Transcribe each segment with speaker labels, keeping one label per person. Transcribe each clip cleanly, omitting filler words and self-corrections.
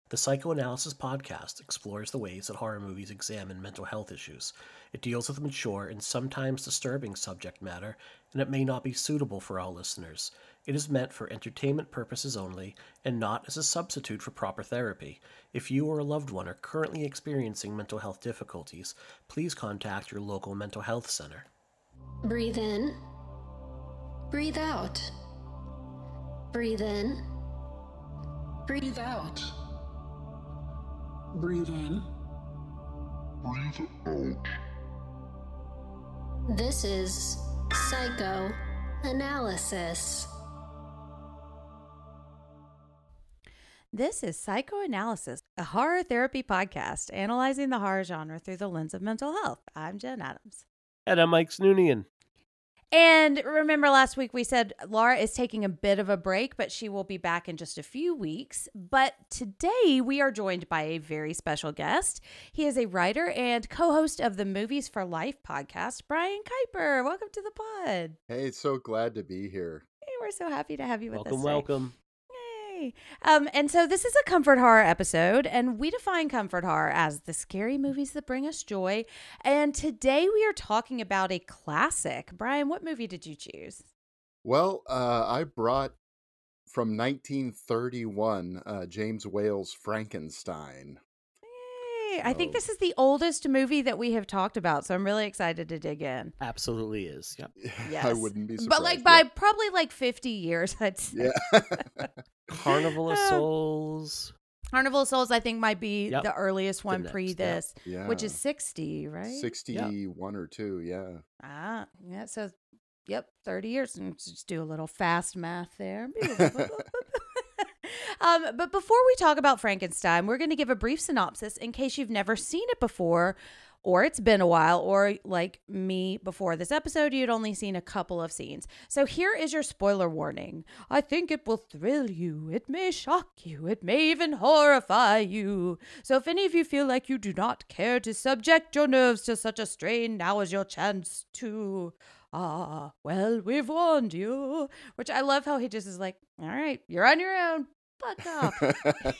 Speaker 1: The Psychoanalysis podcast explores the ways that horror movies examine mental health issues. It deals with mature and sometimes disturbing subject matter, and it may not be suitable for all listeners. It is meant for entertainment purposes only and not as a substitute for proper therapy. If you or a loved one are currently experiencing mental health difficulties, please contact your local mental health center.
Speaker 2: Breathe in. Breathe out. Breathe in. Breathe out.
Speaker 3: Breathe in. Breathe out.
Speaker 2: This is Psychoanalysis.
Speaker 4: This is Psychoanalysis, a horror therapy podcast analyzing the horror genre through the lens of mental health. I'm Jen Adams.
Speaker 1: And I'm Mike Snoonian.
Speaker 4: And remember last week we said Laura is taking a bit of a break, but she will be back in just a few weeks. But today we are joined by a very special guest. He is a writer and co-host of the Movies for Life podcast, Brian Kuiper. Welcome to the pod.
Speaker 5: Hey, so glad to be here.
Speaker 4: Hey, we're so happy to have you with us today.
Speaker 1: Welcome.
Speaker 4: Yay. And so this is a comfort horror episode, and we define comfort horror as the scary movies that bring us joy. And today we are talking about a classic. Brian, what movie did you choose?
Speaker 5: Well, I brought from 1931 James Whale's Frankenstein.
Speaker 4: Yay. I think this is the oldest movie that we have talked about, so I'm really excited to dig in.
Speaker 1: Absolutely is. Yep.
Speaker 4: Yes.
Speaker 5: I wouldn't be surprised.
Speaker 4: But like by probably like 50 years, I'd say.
Speaker 5: Yeah.
Speaker 1: Carnival of Souls.
Speaker 4: Carnival of Souls, I think, might be
Speaker 1: Yep.
Speaker 4: the earliest one
Speaker 1: next,
Speaker 4: pre
Speaker 1: yep.
Speaker 4: this,
Speaker 5: Yeah.
Speaker 4: which is 60, right?
Speaker 5: 61 or 2, yeah.
Speaker 4: Yeah, so, yep, 30 years. And just do a little fast math there. But before we talk about Frankenstein, we're going to give a brief synopsis in case you've never seen it before, or it's been a while, or like me before this episode, you'd only seen a couple of scenes. So here is your spoiler warning. I think it will thrill you. It may shock you. It may even horrify you. So if any of you feel like you do not care to subject your nerves to such a strain, now is your chance to... well, we've warned you. Which I love how he just is like, all right, you're on your own. Fuck off.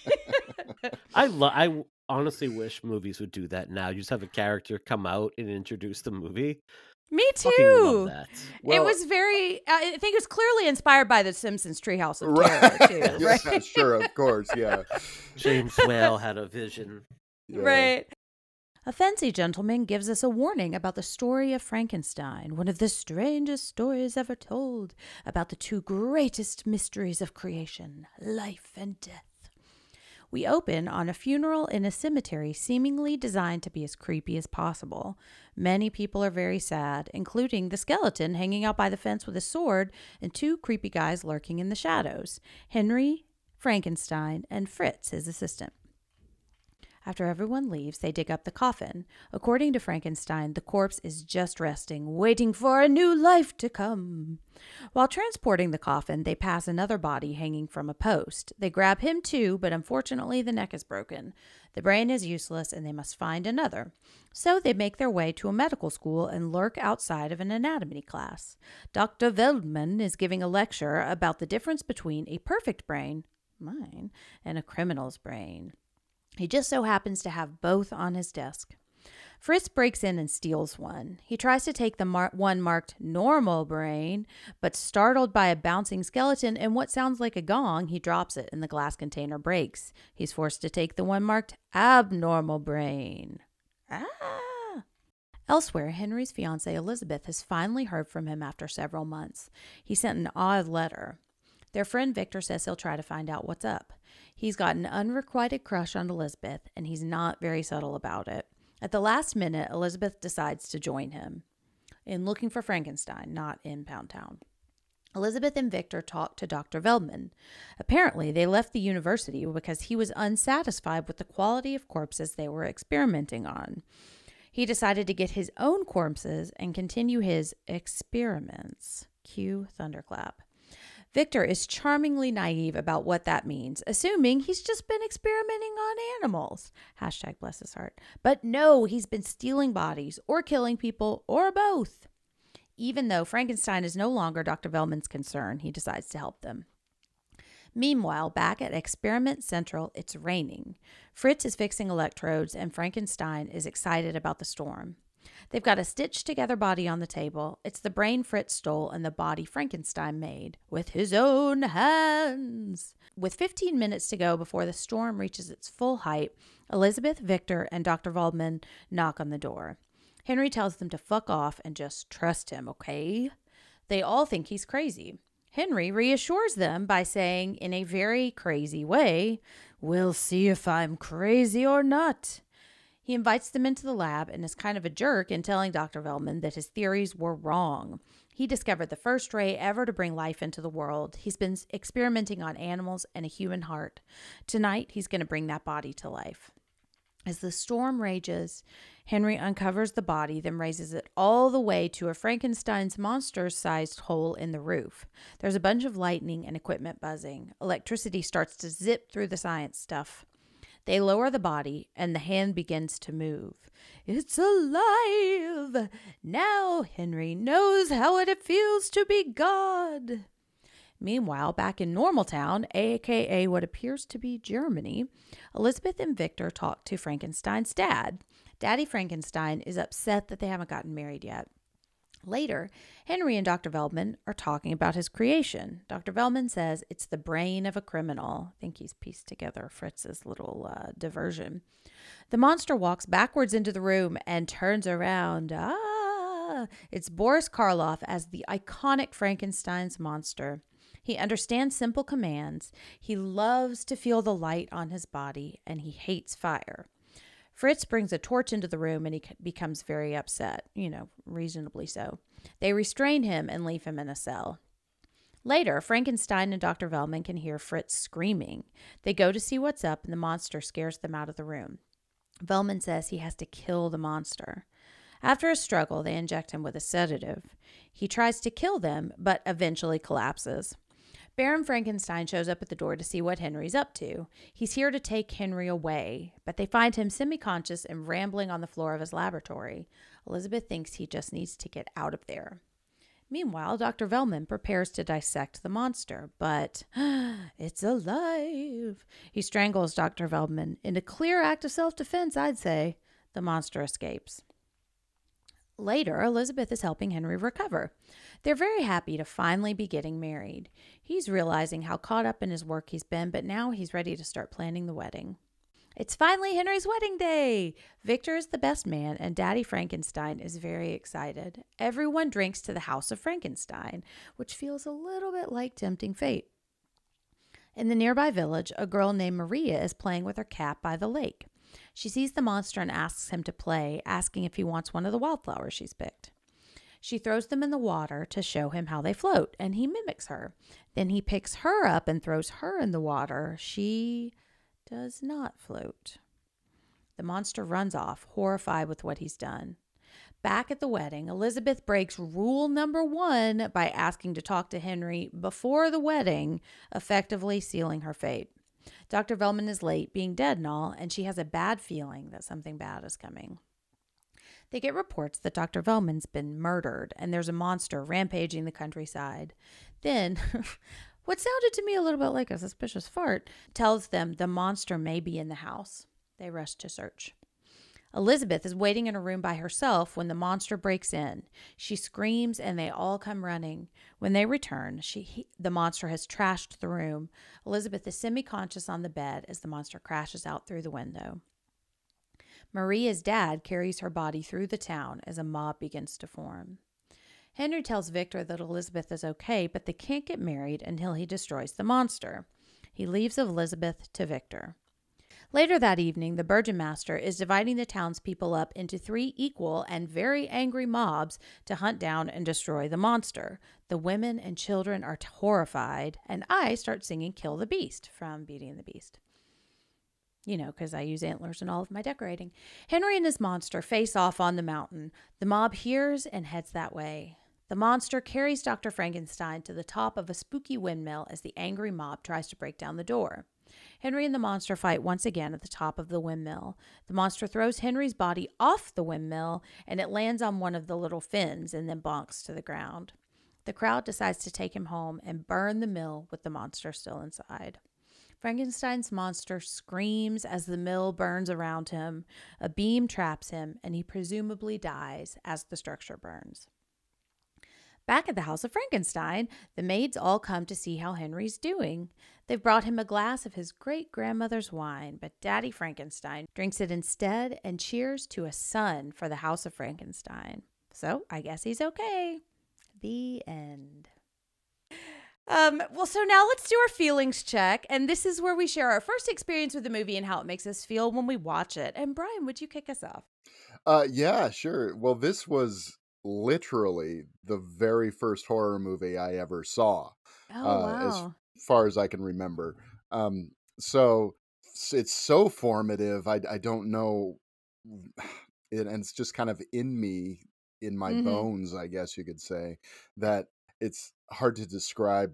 Speaker 1: I honestly wish movies would do that now. You just have a character come out and introduce the movie.
Speaker 4: Me
Speaker 1: Fucking
Speaker 4: too.
Speaker 1: love that.
Speaker 4: It was very, I think it was clearly inspired by the Simpsons Treehouse of Terror too, right?
Speaker 5: Yeah, sure, of course, yeah.
Speaker 1: James Whale had a vision.
Speaker 5: Yeah.
Speaker 4: Right. A fancy gentleman gives us a warning about the story of Frankenstein, one of the strangest stories ever told about the two greatest mysteries of creation, life and death. We open on a funeral in a cemetery seemingly designed to be as creepy as possible. Many people are very sad, including the skeleton hanging out by the fence with a sword and two creepy guys lurking in the shadows, Henry, Frankenstein, and Fritz, his assistant. After everyone leaves, they dig up the coffin. According to Frankenstein, the corpse is just resting, waiting for a new life to come. While transporting the coffin, they pass another body hanging from a post. They grab him too, but unfortunately the neck is broken. The brain is useless and they must find another. So they make their way to a medical school and lurk outside of an anatomy class. Dr. Veldman is giving a lecture about the difference between a perfect brain, mine, and a criminal's brain. He just so happens to have both on his desk. Fritz breaks in and steals one. He tries to take the one marked normal brain, but startled by a bouncing skeleton and what sounds like a gong, he drops it and the glass container breaks. He's forced to take the one marked abnormal brain. Elsewhere, Henry's fiancée Elizabeth has finally heard from him after several months. He sent an odd letter. Their friend Victor says he'll try to find out what's up. He's got an unrequited crush on Elizabeth, and he's not very subtle about it. At the last minute, Elizabeth decides to join him in looking for Frankenstein, not in Pound Town. Elizabeth and Victor talk to Dr. Veldman. Apparently, they left the university because he was unsatisfied with the quality of corpses they were experimenting on. He decided to get his own corpses and continue his experiments. Cue thunderclap. Victor is charmingly naive about what that means, assuming he's just been experimenting on animals. Hashtag bless his heart. But no, he's been stealing bodies or killing people or both. Even though Frankenstein is no longer Dr. Veldman's concern, he decides to help them. Meanwhile, back at Experiment Central, it's raining. Fritz is fixing electrodes, and Frankenstein is excited about the storm. They've got a stitched-together body on the table. It's the brain Fritz stole and the body Frankenstein made with his own hands. With 15 minutes to go before the storm reaches its full height, Elizabeth, Victor, and Dr. Waldman knock on the door. Henry tells them to fuck off and just trust him, okay? They all think he's crazy. Henry reassures them by saying, in a very crazy way, "We'll see if I'm crazy or not." He invites them into the lab and is kind of a jerk in telling Dr. Velman that his theories were wrong. He discovered the first ray ever to bring life into the world. He's been experimenting on animals and a human heart. Tonight, he's going to bring that body to life. As the storm rages, Henry uncovers the body, then raises it all the way to a Frankenstein's monster-sized hole in the roof. There's a bunch of lightning and equipment buzzing. Electricity starts to zip through the science stuff. They lower the body, and the hand begins to move. It's alive! Now Henry knows how it feels to be God. Meanwhile, back in Normaltown, aka what appears to be Germany, Elizabeth and Victor talk to Frankenstein's dad. Daddy Frankenstein is upset that they haven't gotten married yet. Later, Henry and Dr. Velman are talking about his creation. Dr. Velman says it's the brain of a criminal. I think he's pieced together Fritz's little diversion. The monster walks backwards into the room and turns around. It's Boris Karloff as the iconic Frankenstein's monster. He understands simple commands. He loves to feel the light on his body, and he hates fire. Fritz brings a torch into the room and he becomes very upset, reasonably so. They restrain him and leave him in a cell. Later, Frankenstein and Dr. Velman can hear Fritz screaming. They go to see what's up and the monster scares them out of the room. Velman says he has to kill the monster. After a struggle, they inject him with a sedative. He tries to kill them, but eventually collapses. Baron Frankenstein shows up at the door to see what Henry's up to. He's here to take Henry away, but they find him semi-conscious and rambling on the floor of his laboratory. Elizabeth thinks he just needs to get out of there. Meanwhile, Dr. Velman prepares to dissect the monster, but it's alive. He strangles Dr. Velman in a clear act of self-defense, I'd say. The monster escapes. Later, Elizabeth is helping Henry recover. They're very happy to finally be getting married. He's realizing how caught up in his work he's been, but now he's ready to start planning the wedding. It's finally Henry's wedding day! Victor is the best man, and Daddy Frankenstein is very excited. Everyone drinks to the House of Frankenstein, which feels a little bit like tempting fate. In the nearby village, a girl named Maria is playing with her cat by the lake. She sees the monster and asks him to play, asking if he wants one of the wildflowers she's picked. She throws them in the water to show him how they float, and he mimics her. Then he picks her up and throws her in the water. She does not float. The monster runs off, horrified with what he's done. Back at the wedding, Elizabeth breaks rule number 1 by asking to talk to Henry before the wedding, effectively sealing her fate. Dr. Velman is late, being dead and all, and she has a bad feeling that something bad is coming. They get reports that Dr. Velman's been murdered, and there's a monster rampaging the countryside. Then, what sounded to me a little bit like a suspicious fart tells them the monster may be in the house. They rush to search. Elizabeth is waiting in a room by herself when the monster breaks in. She screams and they all come running. When they return, the monster has trashed the room. Elizabeth is semi-conscious on the bed as the monster crashes out through the window. Maria's dad carries her body through the town as a mob begins to form. Henry tells Victor that Elizabeth is okay, but they can't get married until he destroys the monster. He leaves Elizabeth to Victor. Later that evening, the Burgomaster is dividing the townspeople up into 3 equal and very angry mobs to hunt down and destroy the monster. The women and children are horrified, and I start singing Kill the Beast from Beauty and the Beast. Because I use antlers in all of my decorating. Henry and his monster face off on the mountain. The mob hears and heads that way. The monster carries Dr. Frankenstein to the top of a spooky windmill as the angry mob tries to break down the door. Henry and the monster fight once again at the top of the windmill. The monster throws Henry's body off the windmill, and it lands on one of the little fins and then bonks to the ground. The crowd decides to take him home and burn the mill with the monster still inside. Frankenstein's monster screams as the mill burns around him. A beam traps him, and he presumably dies as the structure burns. Back at the house of Frankenstein, the maids all come to see how Henry's doing. They've brought him a glass of his great-grandmother's wine, but Daddy Frankenstein drinks it instead and cheers to a son for the house of Frankenstein. So I guess he's okay. The end. Well, so now let's do our feelings check. And this is where we share our first experience with the movie and how it makes us feel when we watch it. And Brian, would you kick us off?
Speaker 5: Yeah, sure. Well, this was literally the very first horror movie I ever saw,
Speaker 4: Oh,
Speaker 5: as
Speaker 4: wow.
Speaker 5: far as I can remember. So it's so formative. I don't know, and it's just kind of in me, in my
Speaker 4: Mm-hmm.
Speaker 5: bones, I guess you could say, that it's hard to describe.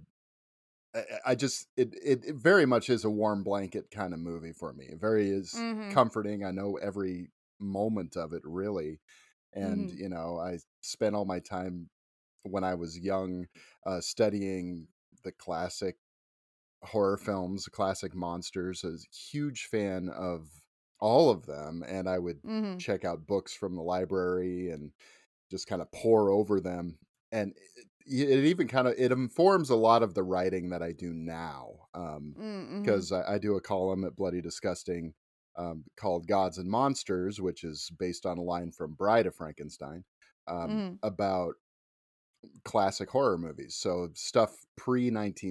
Speaker 5: I just it very much is a warm blanket kind of movie for me. It very is
Speaker 4: Mm-hmm.
Speaker 5: comforting. I know every moment of it really, and
Speaker 4: Mm-hmm.
Speaker 5: I spent all my time when I was young studying the classic horror films, the classic monsters. I was a huge fan of all of them, and I would
Speaker 4: Mm-hmm.
Speaker 5: check out books from the library and just kind of pour over them. And it even kind of it informs a lot of the writing that I do now,
Speaker 4: Mm-hmm.
Speaker 5: because I do a column at Bloody Disgusting, called Gods and Monsters, which is based on a line from Bride of Frankenstein,
Speaker 4: Mm-hmm.
Speaker 5: about classic horror movies, so stuff pre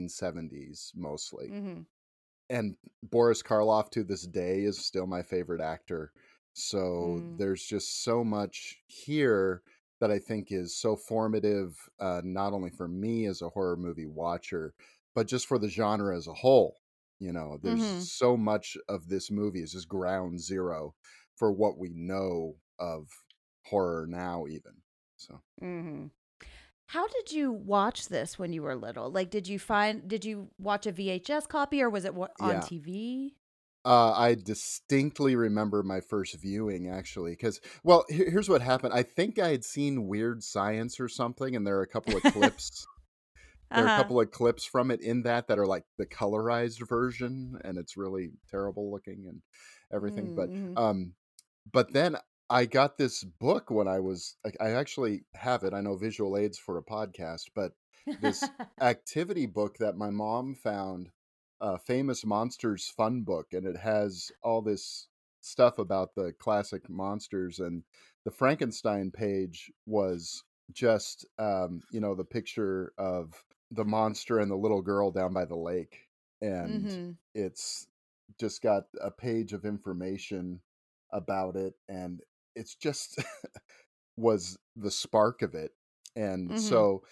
Speaker 5: 1970s mostly.
Speaker 4: Mm-hmm.
Speaker 5: And Boris Karloff to this day is still my favorite actor. So
Speaker 4: Mm-hmm.
Speaker 5: there's just so much here that I think is so formative, not only for me as a horror movie watcher, but just for the genre as a whole. There's
Speaker 4: Mm-hmm.
Speaker 5: so much of this movie is just ground zero for what we know of horror now, even. So.
Speaker 4: Mm-hmm. How did you watch this when you were little? Like, did you watch a VHS copy or was it on
Speaker 5: Yeah.
Speaker 4: TV?
Speaker 5: I distinctly remember my first viewing, actually, because, well, here's what happened. I think I had seen Weird Science or something, and there are a couple of clips. There are a
Speaker 4: Uh-huh.
Speaker 5: couple of clips from it in that are like the colorized version, and it's really terrible looking and everything.
Speaker 4: Mm-hmm.
Speaker 5: But then I got this book when I actually have it. I know visual aids for a podcast, but this activity book that my mom found, Famous Monsters Fun Book, and it has all this stuff about the classic monsters. And the Frankenstein page was just, the picture of the monster and the little girl down by the lake. And
Speaker 4: Mm-hmm.
Speaker 5: it's just got a page of information about it, and it's just was the spark of it. And
Speaker 4: Mm-hmm.
Speaker 5: so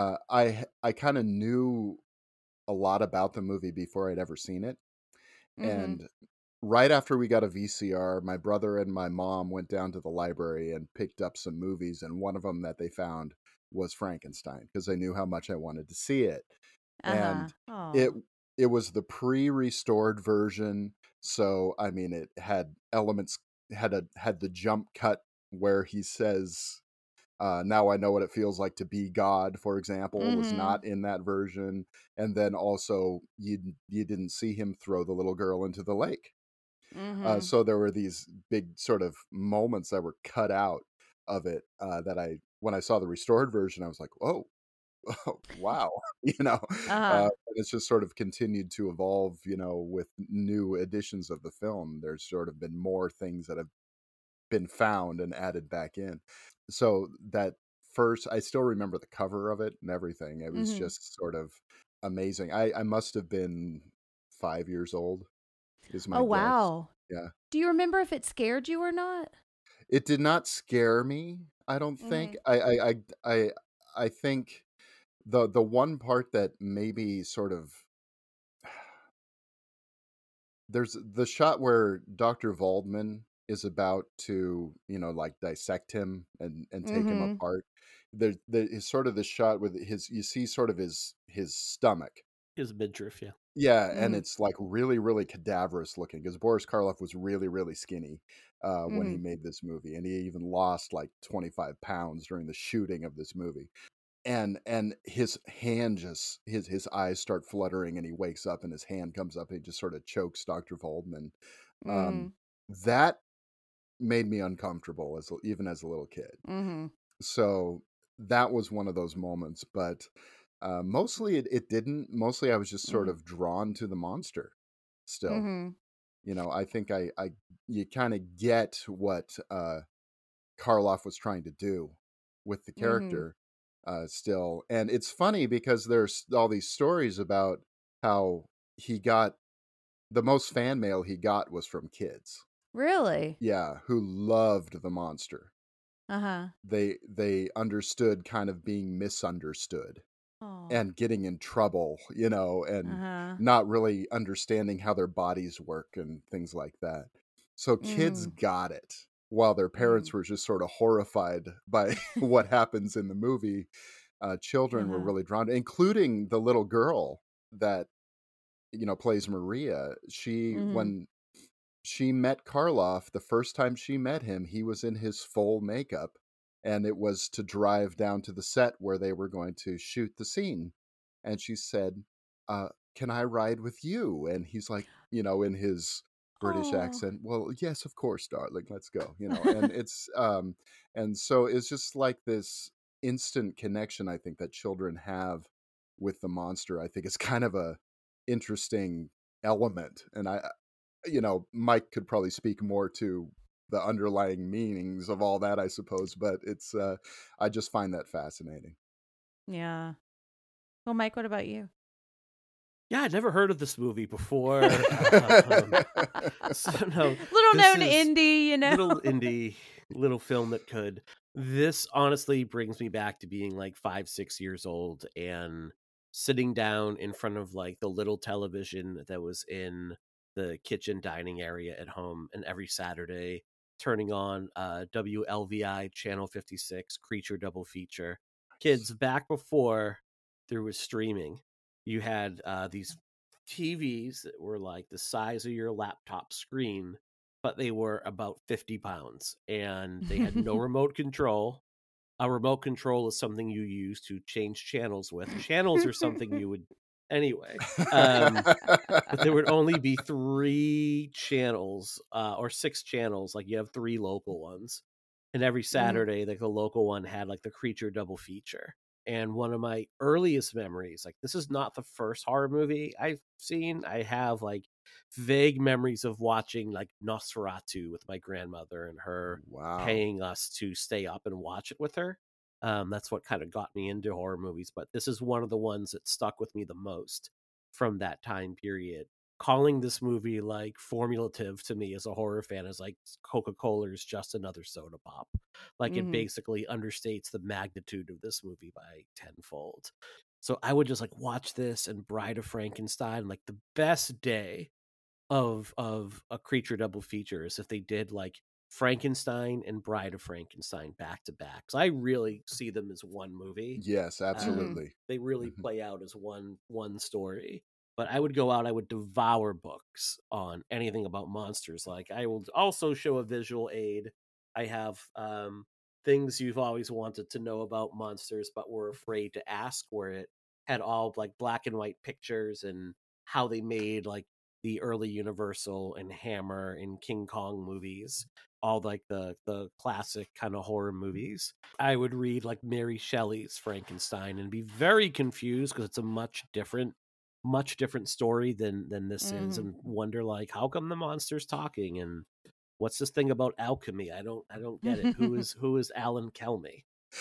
Speaker 5: I kind of knew a lot about the movie before I'd ever seen it.
Speaker 4: Mm-hmm.
Speaker 5: And right after we got a VCR, my brother and my mom went down to the library and picked up some movies, and one of them that they found was Frankenstein, because they knew how much I wanted to see it.
Speaker 4: Uh-huh.
Speaker 5: And it
Speaker 4: Oh.
Speaker 5: it was the pre-restored version, so I mean it had elements, had the jump cut where he says, now I know what it feels like to be God, for example, was
Speaker 4: Mm-hmm.
Speaker 5: not in that version. And then also you didn't see him throw the little girl into the lake.
Speaker 4: Mm-hmm.
Speaker 5: So there were these big sort of moments that were cut out of it, that when I saw the restored version, I was like, oh, wow, and it's just sort of continued to evolve, with new editions of the film. There's sort of been more things that have been found and added back in. So that first, I still remember the cover of it and everything. It was
Speaker 4: Mm-hmm.
Speaker 5: just sort of amazing. I must have been 5 years old, is my
Speaker 4: Oh,
Speaker 5: guess.
Speaker 4: wow.
Speaker 5: Yeah.
Speaker 4: Do you remember if it scared you or not?
Speaker 5: It did not scare me, I don't
Speaker 4: Mm-hmm.
Speaker 5: think. I think the one part that maybe sort of, there's the shot where Dr. Waldman is about to, like dissect him and take him
Speaker 4: Mm-hmm.
Speaker 5: apart. There is sort of the shot with you see sort of his stomach.
Speaker 1: His midriff, yeah.
Speaker 5: Yeah, and
Speaker 4: Mm-hmm.
Speaker 5: it's like really, really cadaverous looking, because Boris Karloff was really, really skinny when he
Speaker 4: Mm-hmm.
Speaker 5: made this movie, and he even lost like 25 pounds during the shooting of this movie. and his hand just his eyes start fluttering, and he wakes up and his hand comes up and he just sort of chokes Dr. Voldman. Um,
Speaker 4: Mm.
Speaker 5: that made me uncomfortable even as a little kid.
Speaker 4: Mm-hmm.
Speaker 5: So that was one of those moments, but mostly it didn't. Mostly I was just sort
Speaker 4: Mm-hmm.
Speaker 5: of drawn to the monster still.
Speaker 4: Mm-hmm.
Speaker 5: I think I you kind of get what Karloff was trying to do with the
Speaker 4: Mm-hmm.
Speaker 5: character still. And it's funny because there's all these stories about how he got the most fan mail he got was from kids.
Speaker 4: Really?
Speaker 5: Yeah, who loved the monster.
Speaker 4: Uh-huh.
Speaker 5: They understood kind of being misunderstood
Speaker 4: Oh.
Speaker 5: and getting in trouble, and
Speaker 4: Uh-huh.
Speaker 5: not really understanding how their bodies work and things like that. So kids
Speaker 4: Mm.
Speaker 5: got it, while their
Speaker 4: Mm.
Speaker 5: parents were just sort of horrified by what happens in the movie. Children were
Speaker 4: Uh-huh.
Speaker 5: really drawn, including the little girl that plays Maria. She
Speaker 4: Mm-hmm.
Speaker 5: When she met Karloff, the first time she met him, he was in his full makeup, and it was to drive down to the set where they were going to shoot the scene. And she said, "Can I ride with you?" And he's like, in his British
Speaker 4: Oh.
Speaker 5: accent, "Well, yes, of course, darling, let's go." And and so it's just like this instant connection, I think, that children have with the monster. I think it's kind of a interesting element, and Mike could probably speak more to the underlying meanings of all that, I suppose, but I just find that fascinating.
Speaker 4: Yeah. Well, Mike, what about you?
Speaker 1: Yeah, I'd never heard of this movie before. So no,
Speaker 4: Little
Speaker 1: this
Speaker 4: known
Speaker 1: is
Speaker 4: indie,
Speaker 1: little indie, little film that could. This honestly brings me back to being like 5, 6 years old and sitting down in front of like the little television that was in the kitchen dining area at home, and every Saturday turning on WLVI Channel 56 Creature Double Feature. Kids, back before there was streaming, you had these TVs that were like the size of your laptop screen, but they were about 50 pounds and they had no remote control. A remote control is something you use to change channels with. Channels are something you would anyway. But there would only be 3 channels or 6 channels. Like you have 3 local ones. And every
Speaker 4: Mhm.
Speaker 1: Saturday, like the local one had like the Creature Double Feature. And one of my earliest memories, like this is not the first horror movie I've seen. I have like vague memories of watching like Nosferatu with my grandmother and her
Speaker 5: Wow.
Speaker 1: paying us to stay up and watch it with her. That's what kind of got me into horror movies. But this is one of the ones that stuck with me the most from that time period. Calling this movie like formulative to me as a horror fan is like Coca-Cola is just another soda pop. Like it
Speaker 4: Mhm.
Speaker 1: basically understates the magnitude of this movie by tenfold. So I would just like watch this and Bride of Frankenstein, like the best day of a Creature Double Feature is if they did like Frankenstein and Bride of Frankenstein back to back. So I really see them as one movie.
Speaker 5: Yes,
Speaker 4: Mhm.
Speaker 5: absolutely.
Speaker 1: They really
Speaker 5: Mhm.
Speaker 1: play out as one story. But I would go out, I would devour books on anything about monsters. Like I will also show a visual aid. I have things you've always wanted to know about monsters but were afraid to ask, where it had all like black and white pictures and how they made like the early Universal and Hammer and King Kong movies, all like the classic kind of horror movies. I would read like Mary Shelley's Frankenstein and be very confused because it's a much different story than this is,
Speaker 4: Mhm.
Speaker 1: and wonder like how come the monster's talking and what's this thing about alchemy? I don't get it. Who is Alan Kelmy?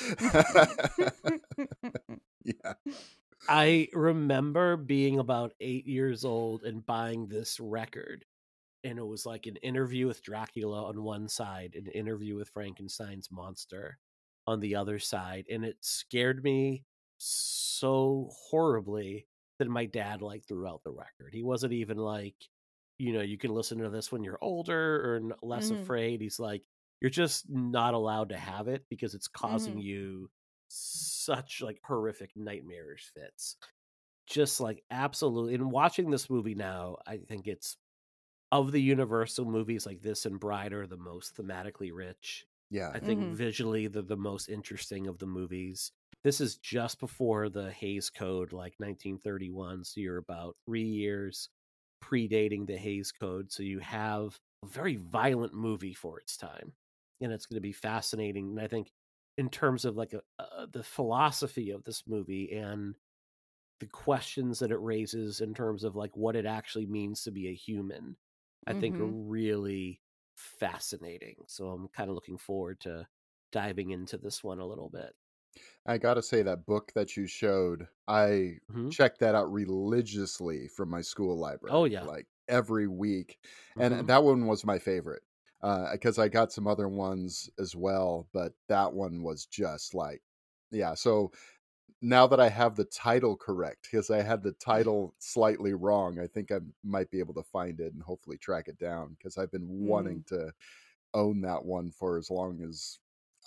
Speaker 5: Yeah.
Speaker 1: I remember being about 8 years old and buying this record, and it was like an interview with Dracula on one side, an interview with Frankenstein's monster on the other side, and it scared me so horribly that my dad like threw out the record. He wasn't even like, you can listen to this when you're older or less
Speaker 4: Mhm.
Speaker 1: afraid. He's like, you're just not allowed to have it because it's causing
Speaker 4: Mhm.
Speaker 1: you such like horrific nightmarish fits. Just like absolutely. And watching this movie now, I think it's of the Universal movies, like this and Bride are the most thematically rich.
Speaker 5: Yeah.
Speaker 1: I think visually they're the most interesting of the movies. This is just before the Hays Code, like 1931. So you're about 3 years predating the Hays Code. So you have a very violent movie for its time. And it's going to be fascinating. And I think in terms of like the philosophy of this movie and the questions that it raises in terms of like what it actually means to be a human, I think are really fascinating. So I'm kind of looking forward to diving into this one a little bit.
Speaker 5: I gotta say that book that you showed, I checked that out religiously from my school library,
Speaker 1: Oh, yeah.
Speaker 5: like every week, and that one was my favorite because I got some other ones as well, but that one was just like, yeah. So now that I have the title correct, because I had the title slightly wrong, I think I might be able to find it and hopefully track it down because I've been wanting to own that one for as long as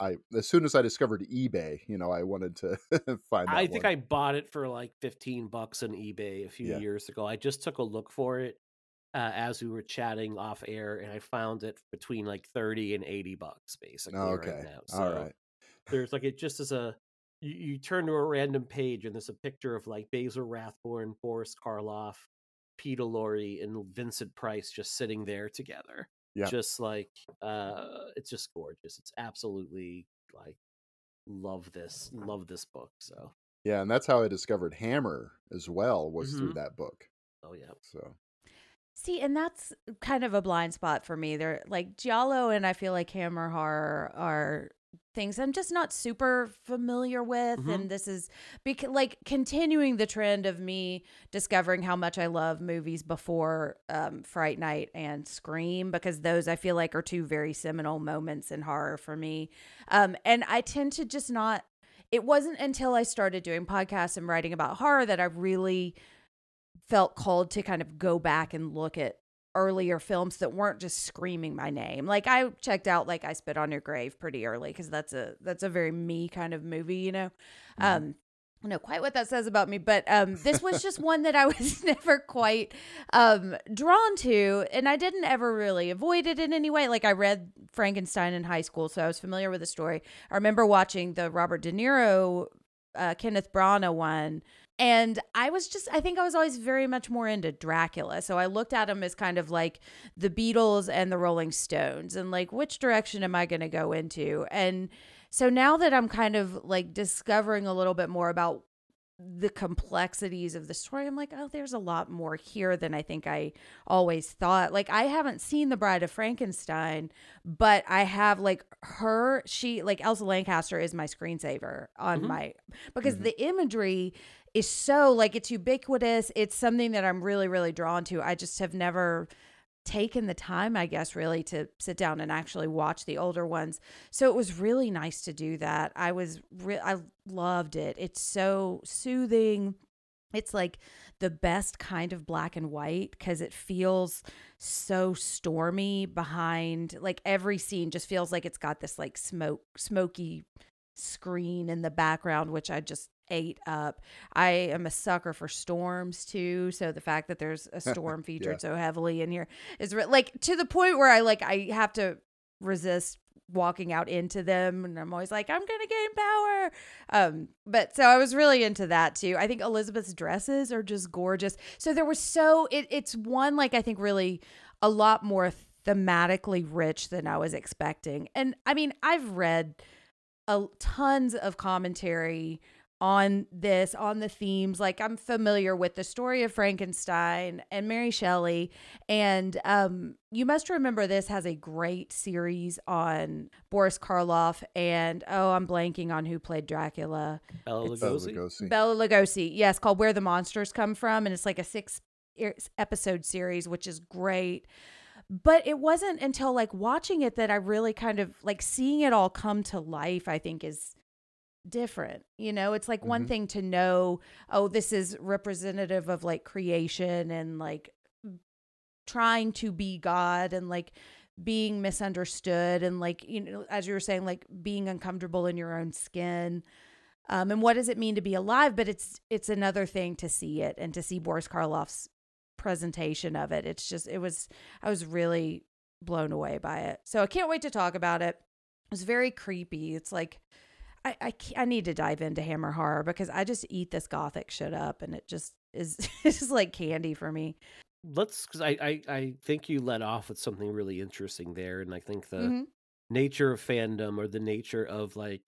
Speaker 5: as soon as I discovered eBay, I wanted to find that
Speaker 1: I think
Speaker 5: one.
Speaker 1: I bought it for like $15 on eBay a few years ago. I just took a look for it as we were chatting off air, and I found it between like $30 and $80 basically right now. So
Speaker 5: All right.
Speaker 1: there's like, it just is you turn to a random page and there's a picture of like Basil Rathbone, Boris Karloff, Peter Lorre, and Vincent Price just sitting there together.
Speaker 5: Yeah.
Speaker 1: Just like it's just gorgeous. It's absolutely like love this book. So
Speaker 5: Yeah, and that's how I discovered Hammer as well, was through that book.
Speaker 1: Oh yeah.
Speaker 5: So
Speaker 4: See, and that's kind of a blind spot for me. They're like Giallo and I feel like Hammer horror are things I'm just not super familiar with. And this is like continuing the trend of me discovering how much I love movies before Fright Night and Scream, because those I feel like are two very seminal moments in horror for me. And I tend to just not, it wasn't until I started doing podcasts and writing about horror that I really felt called to kind of go back and look at earlier films that weren't just screaming my name. Like I checked out like I Spit on Your Grave pretty early because that's a very me kind of movie, I don't know quite what that says about me, but this was just one that I was never quite drawn to, and I didn't ever really avoid it in any way. Like I read Frankenstein in high school, so I was familiar with the story. I remember watching the Robert De Niro, Kenneth Branagh one. And I think I was always very much more into Dracula. So I looked at him as kind of like the Beatles and the Rolling Stones and like, which direction am I going to go into? And so now that I'm kind of like discovering a little bit more about the complexities of the story, I'm like, oh, there's a lot more here than I think I always thought. Like I haven't seen The Bride of Frankenstein, but I have like like Elsa Lancaster is my screensaver on because the imagery is so like, it's ubiquitous. It's something that I'm really, really drawn to. I just have never taken the time, I guess, really to sit down and actually watch the older ones. So it was really nice to do that. I loved it. It's so soothing. It's like the best kind of black and white because it feels so stormy behind, like every scene just feels like it's got this like smoky screen in the background, which I just ate up. I am a sucker for storms too, so the fact that there's a storm featured so heavily in here is like to the point where I have to resist walking out into them, and I'm always like, I'm gonna gain power. But so I was really into that too. I think Elizabeth's dresses are just gorgeous. So there was it's one like I think really a lot more thematically rich than I was expecting. And I mean, I've read tons of commentary on the themes. Like I'm familiar with the story of Frankenstein and Mary Shelley. And you must remember this has a great series on Boris Karloff and, I'm blanking on who played Dracula.
Speaker 1: Bela Lugosi.
Speaker 4: Bela Lugosi, yes, called Where the Monsters Come From. And it's like a 6-episode series, which is great. But it wasn't until like watching it that I really kind of like seeing it all come to life, I think is different. It's like one thing to know, this is representative of like creation and like trying to be God and like being misunderstood and like, as you were saying, like being uncomfortable in your own skin. And what does it mean to be alive? But it's another thing to see it and to see Boris Karloff's presentation of it. I was really blown away by it. So I can't wait to talk about it. was very creepy. It's like I need to dive into Hammer horror because I just eat this gothic shit up, and it just is it's just like candy for me.
Speaker 1: Because I think you let off with something really interesting there, and I think the
Speaker 4: Mm-hmm.
Speaker 1: nature of fandom, or the nature of, like,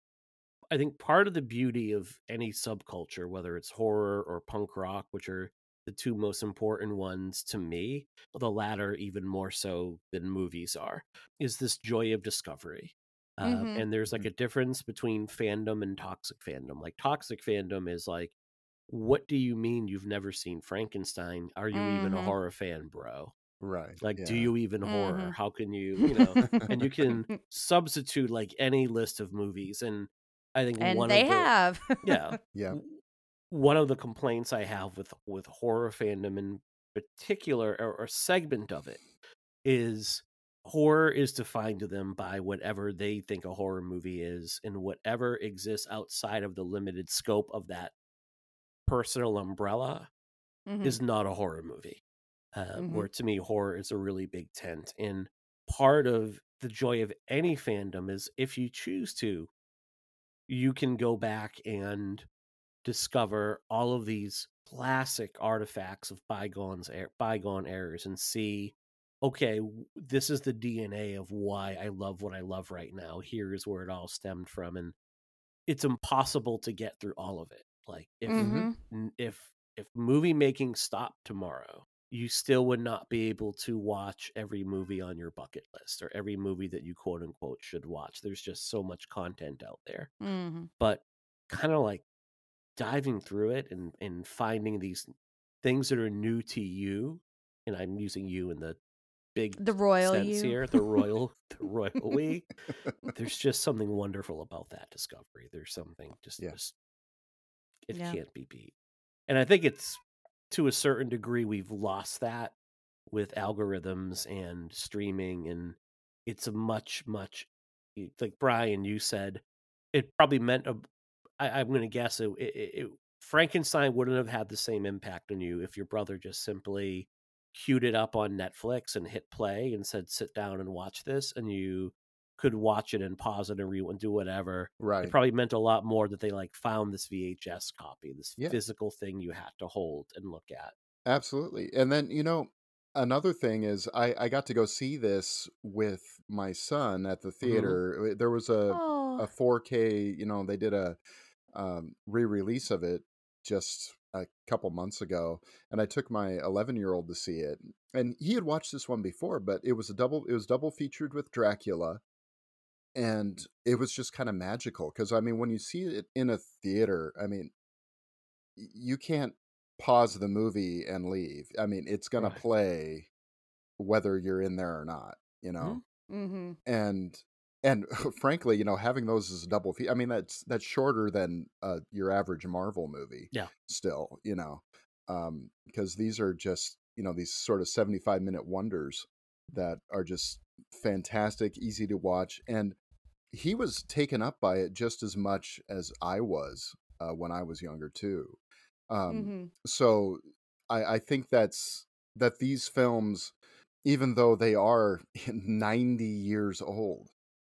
Speaker 1: I think part of the beauty of any subculture, whether it's horror or punk rock, which are the two most important ones to me, the latter even more so than movies are, is this joy of discovery.
Speaker 4: Mm-hmm.
Speaker 1: And there's like a difference between fandom and toxic fandom. Like, toxic fandom is like, what do you mean you've never seen Frankenstein? Are you even a
Speaker 4: Mm-hmm.
Speaker 1: horror fan, bro?
Speaker 5: Right.
Speaker 1: Like, do
Speaker 5: Yeah.
Speaker 1: you even horror?
Speaker 4: Mm-hmm.
Speaker 1: How can and you can substitute like any list of movies. And I think
Speaker 4: And they have.
Speaker 1: yeah,
Speaker 5: Yeah.
Speaker 1: one of the complaints I have with horror fandom in particular, or segment of it, is horror is defined to them by whatever they think a horror movie is, and whatever exists outside of the limited scope of that personal umbrella
Speaker 4: Mm-hmm.
Speaker 1: is not a horror movie.
Speaker 4: Mm-hmm.
Speaker 1: Where to me, horror is a really big tent. And part of the joy of any fandom is, if you choose to, you can go back and discover all of these classic artifacts of bygone eras, and see, okay, this is the DNA of why I love what I love right now. Here's where it all stemmed from. And it's impossible to get through all of it. Like,
Speaker 4: Mm-hmm.
Speaker 1: if movie making stopped tomorrow, you still would not be able to watch every movie on your bucket list, or every movie that you quote unquote should watch. There's just so much content out there.
Speaker 4: Mm-hmm.
Speaker 1: But kind of like diving through it, and finding these things that are new to you, and I'm using you in the big
Speaker 4: The royal
Speaker 1: sense
Speaker 4: you.
Speaker 1: here, the royal we. There's just something wonderful about that discovery. There's something
Speaker 5: Yeah.
Speaker 1: it
Speaker 4: Yeah.
Speaker 1: can't be beat. And I think it's, to a certain degree, we've lost that with algorithms and streaming, and it's a much, like Brian, you said, it probably meant I'm going to guess Frankenstein wouldn't have had the same impact on you if your brother just simply queued it up on Netflix and hit play and said, sit down and watch this, and you could watch it and pause it and and do whatever. It
Speaker 5: Right.
Speaker 1: probably meant a lot more that they like found this VHS copy, this
Speaker 5: Yeah.
Speaker 1: physical thing you had to hold and look at.
Speaker 5: Absolutely. And then, another thing is I got to go see this with my son at the theater. There was a
Speaker 4: Oh.
Speaker 5: 4K, they did a re-release of it just a couple months ago, and I took my 11-year-old to see it. And he had watched this one before, but it was double featured with Dracula, and it was just kind of magical because I mean, when you see it in a theater, I mean, you can't pause the movie and leave. I mean, it's going to
Speaker 1: Right.
Speaker 5: play whether you're in there or not,
Speaker 4: Mm-hmm.
Speaker 5: and frankly, having those as a double feature, I mean, that's shorter than your average Marvel movie.
Speaker 1: Yeah.
Speaker 5: Still, because these are just these sort of 75-minute wonders that are just fantastic, easy to watch, and he was taken up by it just as much as I was when I was younger too.
Speaker 4: Mm-hmm.
Speaker 5: So I think that these films, even though they are 90 years old,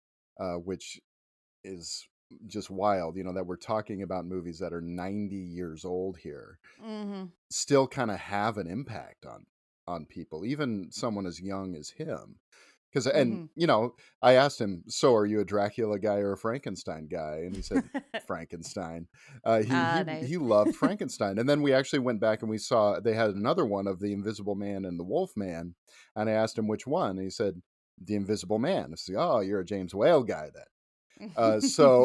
Speaker 5: which is just wild, that we're talking about movies that are 90 years old here,
Speaker 4: Mm-hmm.
Speaker 5: still kind of have an impact on people, even someone as young as him. Because, and I asked him, so are you a Dracula guy or a Frankenstein guy? And he said Frankenstein.
Speaker 4: Nice.
Speaker 5: He loved Frankenstein. And then we actually went back and we saw they had another one of the Invisible Man and the Wolf Man. And I asked him which one. And he said, the Invisible Man. I said, oh, you're a James Whale guy then. So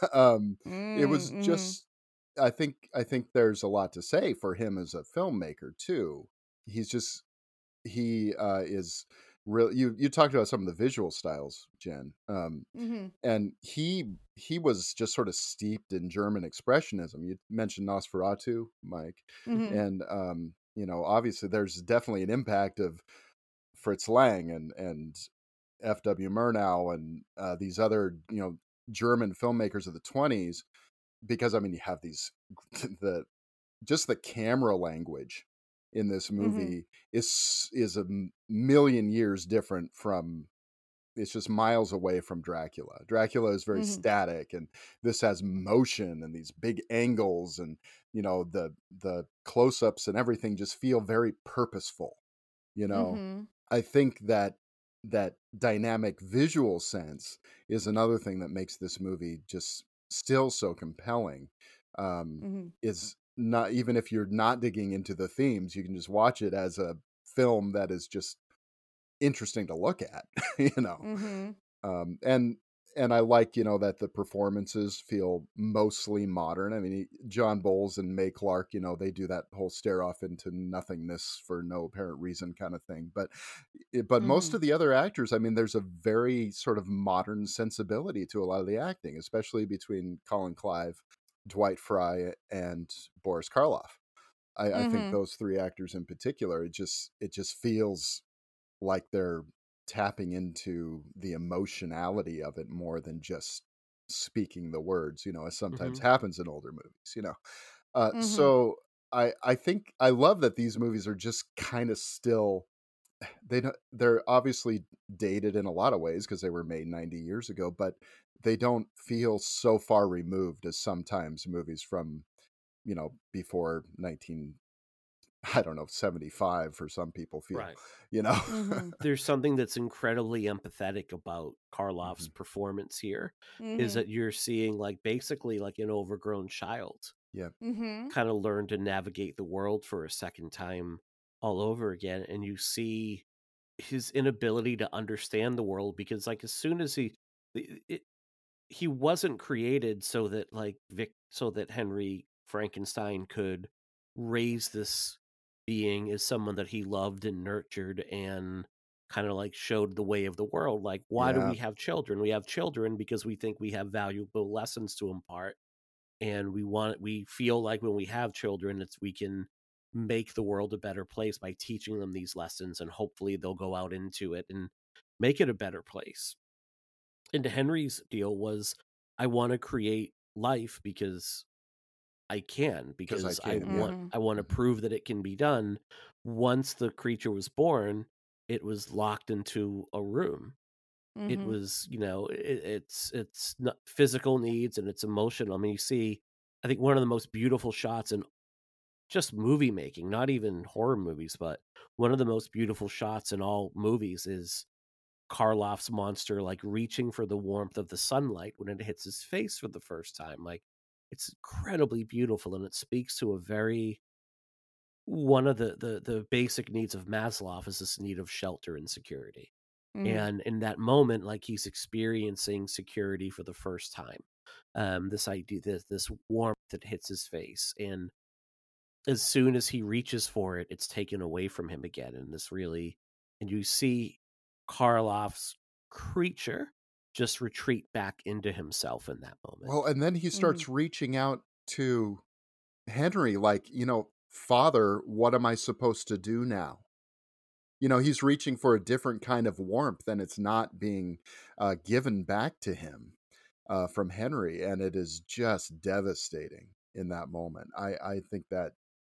Speaker 5: it was
Speaker 4: Mm-hmm.
Speaker 5: just, I think there's a lot to say for him as a filmmaker too. He is real. You talked about some of the visual styles, Jen,
Speaker 4: Mm-hmm.
Speaker 5: and he was just sort of steeped in German expressionism. You mentioned Nosferatu, Mike,
Speaker 4: Mm-hmm.
Speaker 5: and obviously there's definitely an impact of Fritz Lang and F.W. Murnau and these other German filmmakers of the 1920s, because I mean you have these the camera language in this movie is a million years different from it's just miles away from Dracula. Dracula is very
Speaker 4: Mhm.
Speaker 5: static, and this has motion and these big angles, and the close-ups and everything just feel very purposeful. You know,
Speaker 4: Mhm.
Speaker 5: I think that that dynamic visual sense is another thing that makes this movie just still so compelling.
Speaker 4: Mhm.
Speaker 5: Is not even if you're not digging into the themes, you can just watch it as a film that is just interesting to look at, you know.
Speaker 4: Mhm.
Speaker 5: Um, and and I like, that the performances feel mostly modern. I mean, John Bowles and May Clark, they do that whole stare off into nothingness for no apparent reason kind of thing. But most
Speaker 4: Mhm.
Speaker 5: of the other actors, I mean, there's a very sort of modern sensibility to a lot of the acting, especially between Colin Clive, Dwight Fry, and Boris Karloff. I think
Speaker 4: Mhm.
Speaker 5: those three actors in particular, it just feels like they're tapping into the emotionality of it more than just speaking the words, as sometimes
Speaker 1: Hmm.
Speaker 5: happens in older movies.
Speaker 4: Mhm.
Speaker 5: So I think I love that these movies are just kind of still they're obviously dated in a lot of ways because they were made 90 years ago, but they don't feel so far removed as sometimes movies from before 19 I don't know 75 for some people feel,
Speaker 1: Right.
Speaker 5: you know.
Speaker 4: Mhm.
Speaker 1: There's something that's incredibly empathetic about Karloff's
Speaker 5: Mhm.
Speaker 1: performance here, is
Speaker 4: Mhm.
Speaker 1: that you're seeing like basically like an overgrown child
Speaker 5: Yeah.
Speaker 4: Mhm.
Speaker 1: kind of learn to navigate the world for a second time all over again, and you see his inability to understand the world because like as soon as he wasn't created so that like so that Henry Frankenstein could raise this being as someone that he loved and nurtured and kind of like showed the way of the world. Like, why do
Speaker 5: Yeah.
Speaker 1: we have children? We have children because we think we have valuable lessons to impart, and we feel like when we have children, it's we can make the world a better place by teaching them these lessons, and hopefully they'll go out into it and make it a better place. And Henry's deal was, I want to create life because I can,
Speaker 5: Because I
Speaker 1: because
Speaker 5: can, yeah.
Speaker 4: Mhm.
Speaker 1: I want to
Speaker 5: Mhm.
Speaker 1: prove that it can be done. Once the creature was born, it was locked into a room. It
Speaker 4: Mhm.
Speaker 1: was, it's not physical needs and it's emotional. I mean, you see, I think one of the most beautiful shots in just movie making, not even horror movies, but one of the most beautiful shots in all movies is Karloff's monster like reaching for the warmth of the sunlight when it hits his face for the first time. Like it's incredibly beautiful, and it speaks to a very one of the basic needs of Maslow is this need of shelter and security.
Speaker 4: Mhm.
Speaker 1: And in that moment, like he's experiencing security for the first time. This idea, this warmth that hits his face, and as soon as he reaches for it, it's taken away from him again. And this really, and you see Karloff's creature just retreat back into himself in that moment.
Speaker 5: Well, and then he
Speaker 4: Mhm.
Speaker 5: starts reaching out to Henry, like, Father, what am I supposed to do now? He's reaching for a different kind of warmth, and it's not being given back to him from Henry, and it is just devastating in that moment. I think that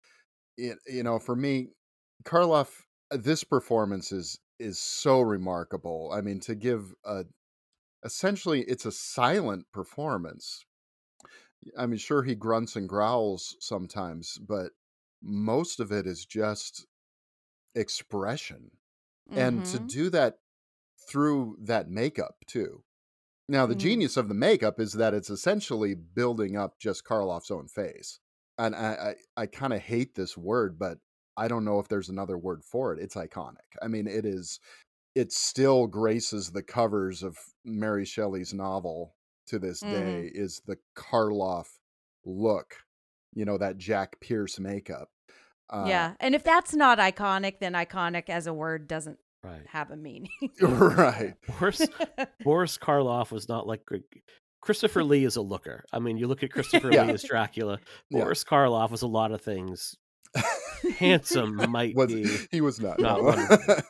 Speaker 5: for me, Karloff, this performance is so remarkable. I mean, to give a essentially it's a silent performance. I mean, sure, he grunts and growls sometimes, but most of it is just expression. And to
Speaker 4: Mhm.
Speaker 5: do that through that makeup too. Now, the
Speaker 4: Mhm.
Speaker 5: genius of the makeup is that it's essentially building up just Karloff's own face. And I kind of hate this word, but I don't know if there's another word for it. It's iconic. I mean, it still graces the covers of Mary Shelley's novel to this
Speaker 4: Mhm.
Speaker 5: day is the Karloff look, that Jack Pierce makeup. Uh,
Speaker 4: Yeah, and if that's not iconic, then iconic as a word doesn't
Speaker 1: Right.
Speaker 4: have a meaning.
Speaker 5: right.
Speaker 1: Boris Boris Karloff was not like Christopher Lee is a looker. I mean, you look at Christopher Lee
Speaker 5: Yeah.
Speaker 1: as Dracula.
Speaker 5: Yeah.
Speaker 1: Boris Karloff was a lot of things. Handsome might
Speaker 5: was
Speaker 1: be
Speaker 5: he was not,
Speaker 1: not
Speaker 5: no.
Speaker 1: one of them.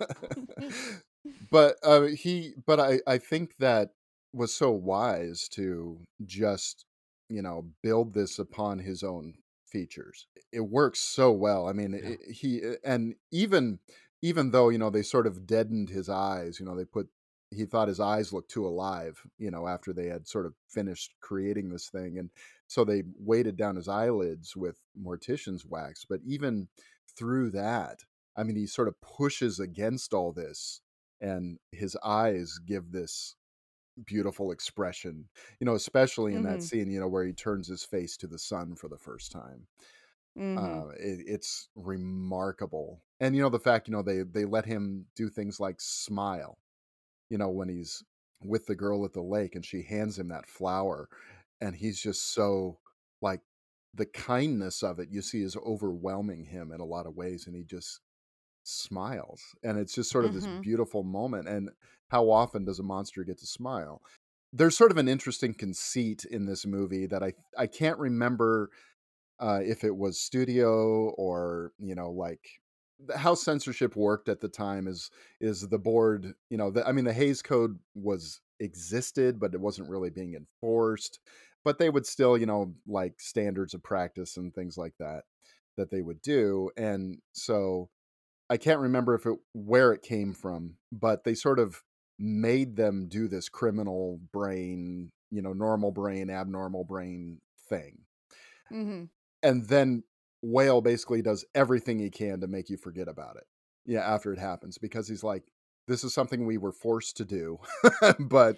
Speaker 5: But I think that was so wise to just build this upon his own features. It works so well. I mean,
Speaker 1: Yeah.
Speaker 5: he and even though they sort of deadened his eyes, they put he thought his eyes looked too alive, after they had sort of finished creating this thing. And so they weighted down his eyelids with mortician's wax. But even through that, I mean, he sort of pushes against all this, and his eyes give this beautiful expression, especially in that scene, where he turns his face to the sun for the first time. It's remarkable. And, the fact, they let him do things like smile, when he's with the girl at the lake and she hands him that flower, and he's just so, like, the kindness of it, you see, is overwhelming him in a lot of ways, and he just smiles, and it's just sort of this beautiful moment. And how often does a monster get to smile? There's sort of an interesting conceit in this movie that I can't remember if it was studio or like how censorship worked at the time. Is the board, the Hays Code existed, but it wasn't really being enforced. But they would still, like standards of practice and things like that they would do. And so I can't remember where it came from, but they sort of made them do this criminal brain, normal brain, abnormal brain thing. And then Whale basically does everything he can to make you forget about it. Yeah, after it happens, because he's like, this is something we were forced to do. But,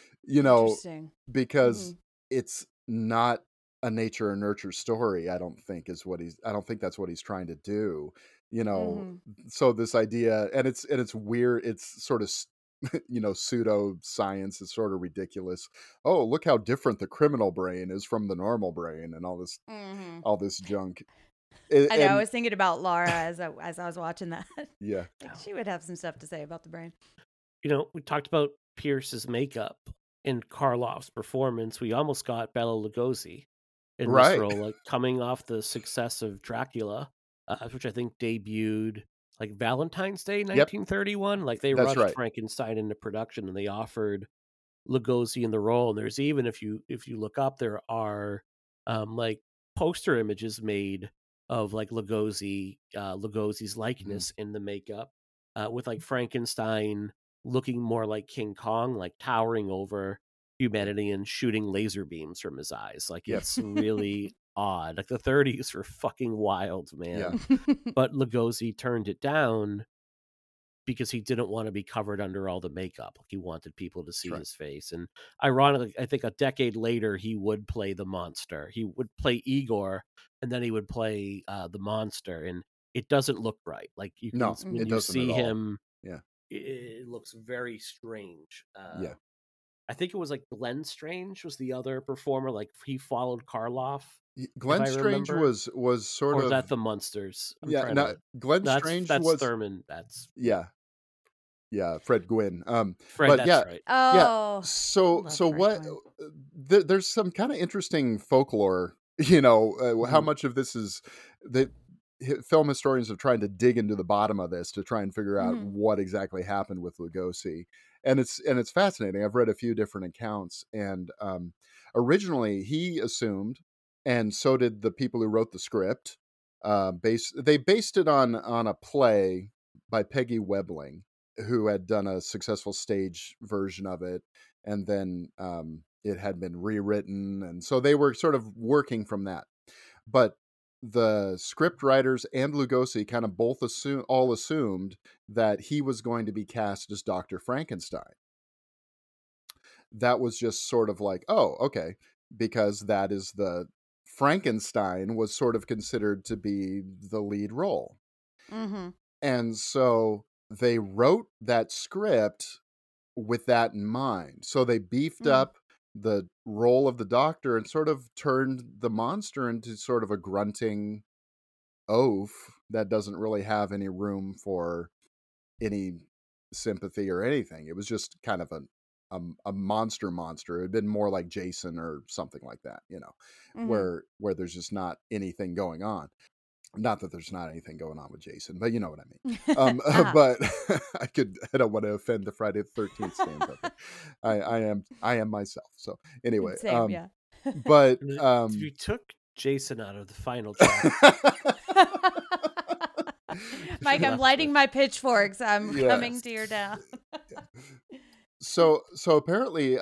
Speaker 5: because it's not a nature or nurture story, I don't think that's what he's trying to do. So this idea, and it's weird, it's sort of pseudo science, is sort of ridiculous. Oh, look how different the criminal brain is from the normal brain, and all this junk.
Speaker 4: I know. I was thinking about Laura as I was watching that.
Speaker 5: Yeah,
Speaker 4: she would have some stuff to say about the brain.
Speaker 1: We talked about Pierce's makeup in Karloff's performance. We almost got Bela Lugosi in this role, like coming off the success of Dracula, which I think debuted like Valentine's Day 1931. Yep. Like they rushed Frankenstein into production, and they offered Lugosi in the role. And there's even, if you look up, there are like poster images made of like Lugosi's likeness in the makeup, with like Frankenstein looking more like King Kong, like towering over humanity and shooting laser beams from his eyes. Like it's really odd. Like the 30s were fucking wild, man. Yeah. But Lugosi turned it down because he didn't want to be covered under all the makeup. He wanted people to see his face. And ironically, I think a decade later, he would play the monster. He would play Igor, and then he would play the monster. And it doesn't look right. Like when you see him, it looks very strange. I think it was like Glenn Strange was the other performer. Like he followed Karloff.
Speaker 5: Glenn Strange was sort of.
Speaker 1: Or was that the Monsters?
Speaker 5: Glenn Strange was
Speaker 1: Thurman. That's
Speaker 5: Fred Gwynn.
Speaker 1: Fred,
Speaker 5: but
Speaker 1: that's right.
Speaker 4: Oh,
Speaker 5: So what? There's some kind of interesting folklore. How much of this is that film historians have tried to dig into the bottom of this to try and figure out what exactly happened with Lugosi. And it's fascinating. I've read a few different accounts, and originally he assumed, and so did the people who wrote the script. They based it on a play by Peggy Webling, who had done a successful stage version of it, and then it had been rewritten, and so they were sort of working from that. But the script writers and Lugosi kind of both assumed that he was going to be cast as Dr. Frankenstein. That was just sort of like, oh, okay, because that is Frankenstein was sort of considered to be the lead role. And so they wrote that script with that in mind. So they beefed up the role of the doctor and sort of turned the monster into sort of a grunting oaf that doesn't really have any room for any sympathy or anything. It was just kind of a monster. It had been more like Jason or something like that, where there's just not anything going on. Not that there's not anything going on with Jason, but you know what I mean. But I don't want to offend the Friday the 13th fans out there. I am myself. So anyway,
Speaker 4: same,
Speaker 5: but
Speaker 1: if you took Jason out of the final chapter,
Speaker 4: Mike, I'm lighting my pitchforks. I'm coming to your down.
Speaker 5: So apparently,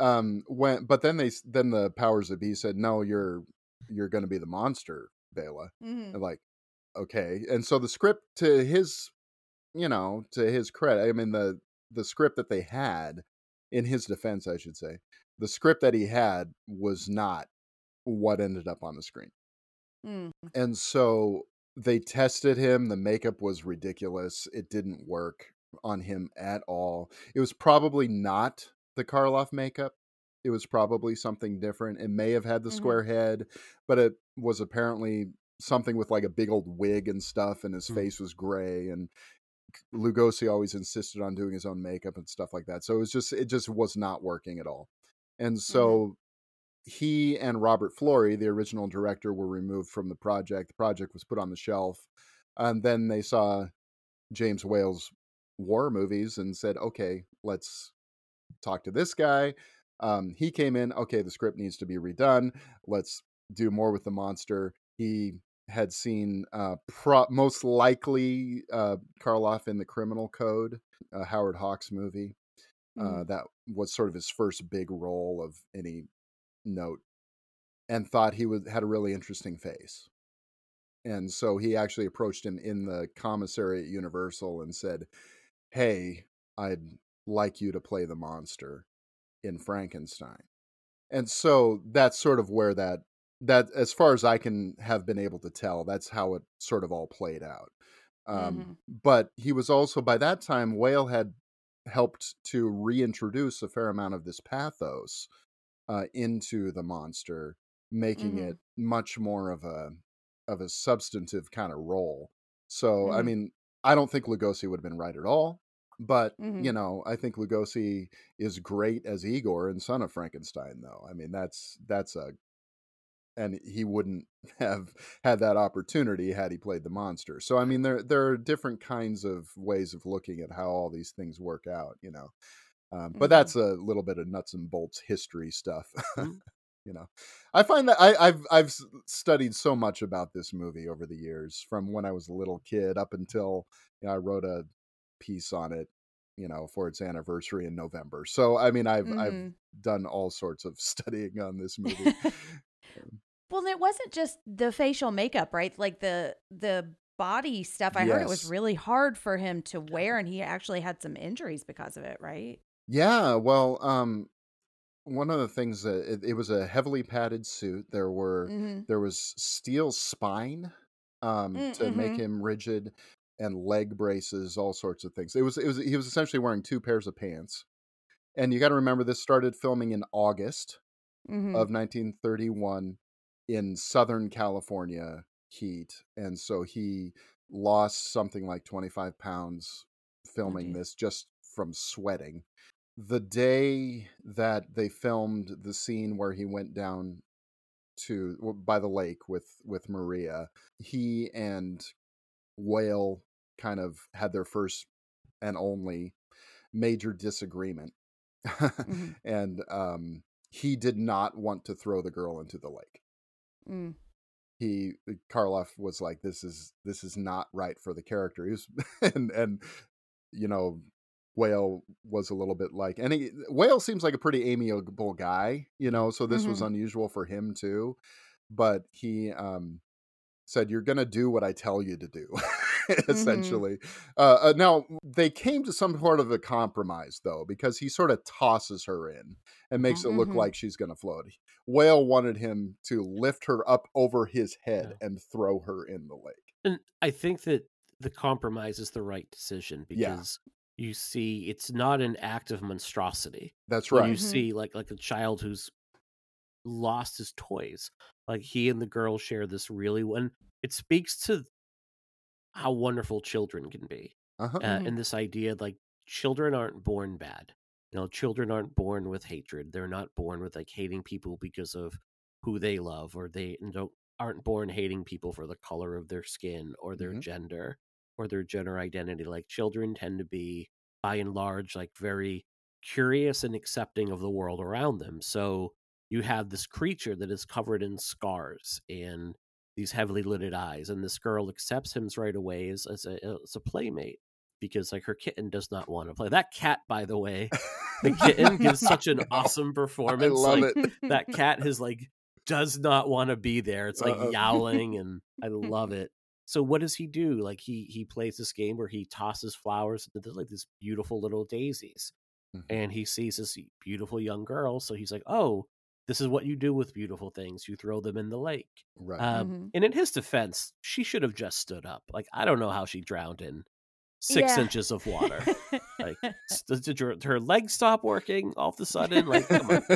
Speaker 5: then the powers that be said, no, you're going to be the monster, Bela.
Speaker 4: Mm-hmm.
Speaker 5: And like, okay. And so the script, to his, to his credit, I mean, the script that they had, in his defense, I should say, the script that he had was not what ended up on the screen.
Speaker 4: Mm.
Speaker 5: And so they tested him. The makeup was ridiculous. It didn't work on him at all. It was probably not the Karloff makeup. It was probably something different. It may have had the
Speaker 4: Mm-hmm.
Speaker 5: square head, but it was apparently something with like a big old wig and stuff, and his
Speaker 1: Mm.
Speaker 5: face was gray. And Lugosi always insisted on doing his own makeup and stuff like that. So it just was not working at all. And so he and Robert Florey, the original director, were removed from the project. The project was put on the shelf. And then they saw James Whale's war movies and said, okay, let's talk to this guy. He came in, okay, the script needs to be redone. Let's do more with the monster. He had seen most likely Karloff in the Criminal Code, a Howard Hawks movie. That was sort of his first big role of any note, and thought had a really interesting face. And so he actually approached him in the commissary at Universal and said, hey, I'd like you to play the monster in Frankenstein. And so that's sort of where that as far as I can have been able to tell, that's how it sort of all played out. But he was also, by that time, Whale had helped to reintroduce a fair amount of this pathos into the monster, making it much more of a substantive kind of role. So, I mean, I don't think Lugosi would have been right at all, but I think Lugosi is great as Igor in Son of Frankenstein, though. I mean, and he wouldn't have had that opportunity had he played the monster. So, I mean, there are different kinds of ways of looking at how all these things work out, but that's a little bit of nuts and bolts history stuff. I find that I've studied so much about this movie over the years, from when I was a little kid up until I wrote a piece on it, for its anniversary in November. So I mean, I've done all sorts of studying on this movie.
Speaker 4: Well, it wasn't just the facial makeup, right? Like the body stuff. I heard it was
Speaker 5: Yes.
Speaker 4: really hard for him to wear, and he actually had some injuries because of it, right?
Speaker 5: Yeah, well, one of the things that it was a heavily padded suit. There was steel spine to make him rigid, and leg braces, all sorts of things. He was essentially wearing two pairs of pants. And you got to remember, this started filming in August of 1931 in Southern California heat, and so he lost something like 25 pounds filming this just from sweating. The day that they filmed the scene where he went down by the lake with Maria, he and Whale kind of had their first and only major disagreement. And he did not want to throw the girl into the lake. Karloff was like, this is not right for the character. He was, and Whale was a little bit like, and Whale seems like a pretty amiable guy, so this was unusual for him too. But he said, you're going to do what I tell you to do, essentially. Now, they came to some sort of a compromise, though, because he sort of tosses her in and makes it look like she's going to float. Whale wanted him to lift her up over his head and throw her in the lake.
Speaker 1: And I think that the compromise is the right decision, because you see it's not an act of monstrosity.
Speaker 5: That's
Speaker 1: When
Speaker 5: right.
Speaker 1: you see like a child who's lost his toys, like he and the girl share this really one. It speaks to how wonderful children can be. And this idea, like, children aren't born bad. Children aren't born with hatred. They're not born with like hating people because of who they love, or aren't born hating people for the color of their skin or their gender or their gender identity. Like, children tend to be, by and large, like very curious and accepting of the world around them. So you have this creature that is covered in scars and these heavily lidded eyes, and this girl accepts him right away as a playmate. because like her kitten does not want to play. That cat, by the way, the kitten gives such an awesome
Speaker 5: I
Speaker 1: performance.
Speaker 5: love
Speaker 1: Like
Speaker 5: it.
Speaker 1: that cat is like does not want to be there. It's like
Speaker 5: Uh-uh.
Speaker 1: yowling, and I love it. So what does he do? Like he plays this game where he tosses flowers into like these beautiful little daisies,
Speaker 5: Mhm.
Speaker 1: and he sees this beautiful young girl. So he's like, "Oh, this is what you do with beautiful things. You throw them in the lake."
Speaker 5: Right.
Speaker 4: Mhm.
Speaker 1: And in his defense, she should have just stood up. Like I don't know how she drowned in 6
Speaker 4: Yeah.
Speaker 1: inches of water. Like did her legs stop working all of a sudden? Like come on,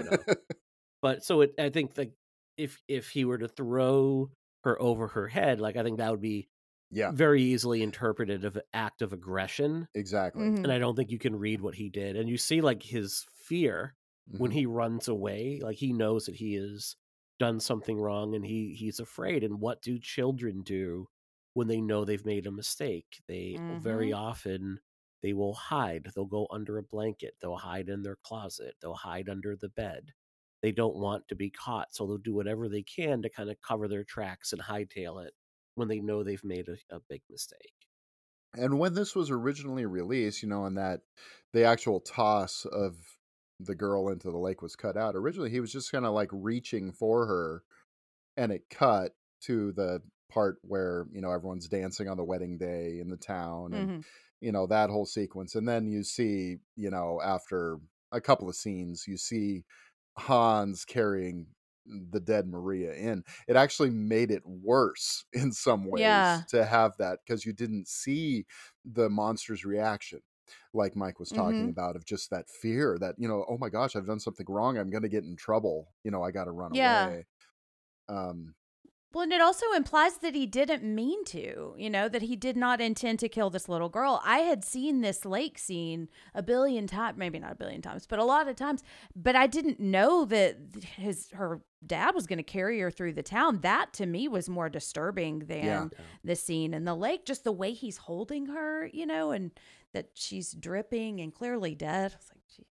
Speaker 1: But so I think that if he were to throw her over her head, like I think that would be
Speaker 5: Yeah,
Speaker 1: very easily interpreted of an act of aggression.
Speaker 5: exactly.
Speaker 1: And I don't think you can read what he did. And you see like his fear when
Speaker 5: Mhm.
Speaker 1: he runs away. Like he knows that he has done something wrong, and he's afraid. And what do children do when they know they've made a mistake? They very often they will hide. They'll go under a blanket. They'll hide in their closet. They'll hide under the bed. They don't want to be caught, so they'll do whatever they can to kind of cover their tracks and hightail it when they know they've made a big mistake.
Speaker 5: And when this was originally released, and that the actual toss of the girl into the lake was cut out, originally he was just kind of like reaching for her, and it cut to the part where, everyone's dancing on the wedding day in the town, and, that whole sequence. And then you see, after a couple of scenes, you see Hans carrying the dead Maria in. It actually made it worse in some
Speaker 4: Yeah.
Speaker 5: ways to have that, because you didn't see the monster's reaction, like Mike was talking about, of just that fear that, oh my gosh, I've done something wrong. I'm going to get in trouble. I got to run
Speaker 4: Yeah.
Speaker 5: away. Um,
Speaker 4: Well, and it also implies that he didn't mean to, that he did not intend to kill this little girl. I had seen this lake scene a billion times, maybe not a billion times, but a lot of times. But I didn't know that her dad was going to carry her through the town. That to me was more disturbing than
Speaker 5: Yeah.
Speaker 4: the scene in the lake. Just the way he's holding her, and that she's dripping and clearly dead. I was like, gee.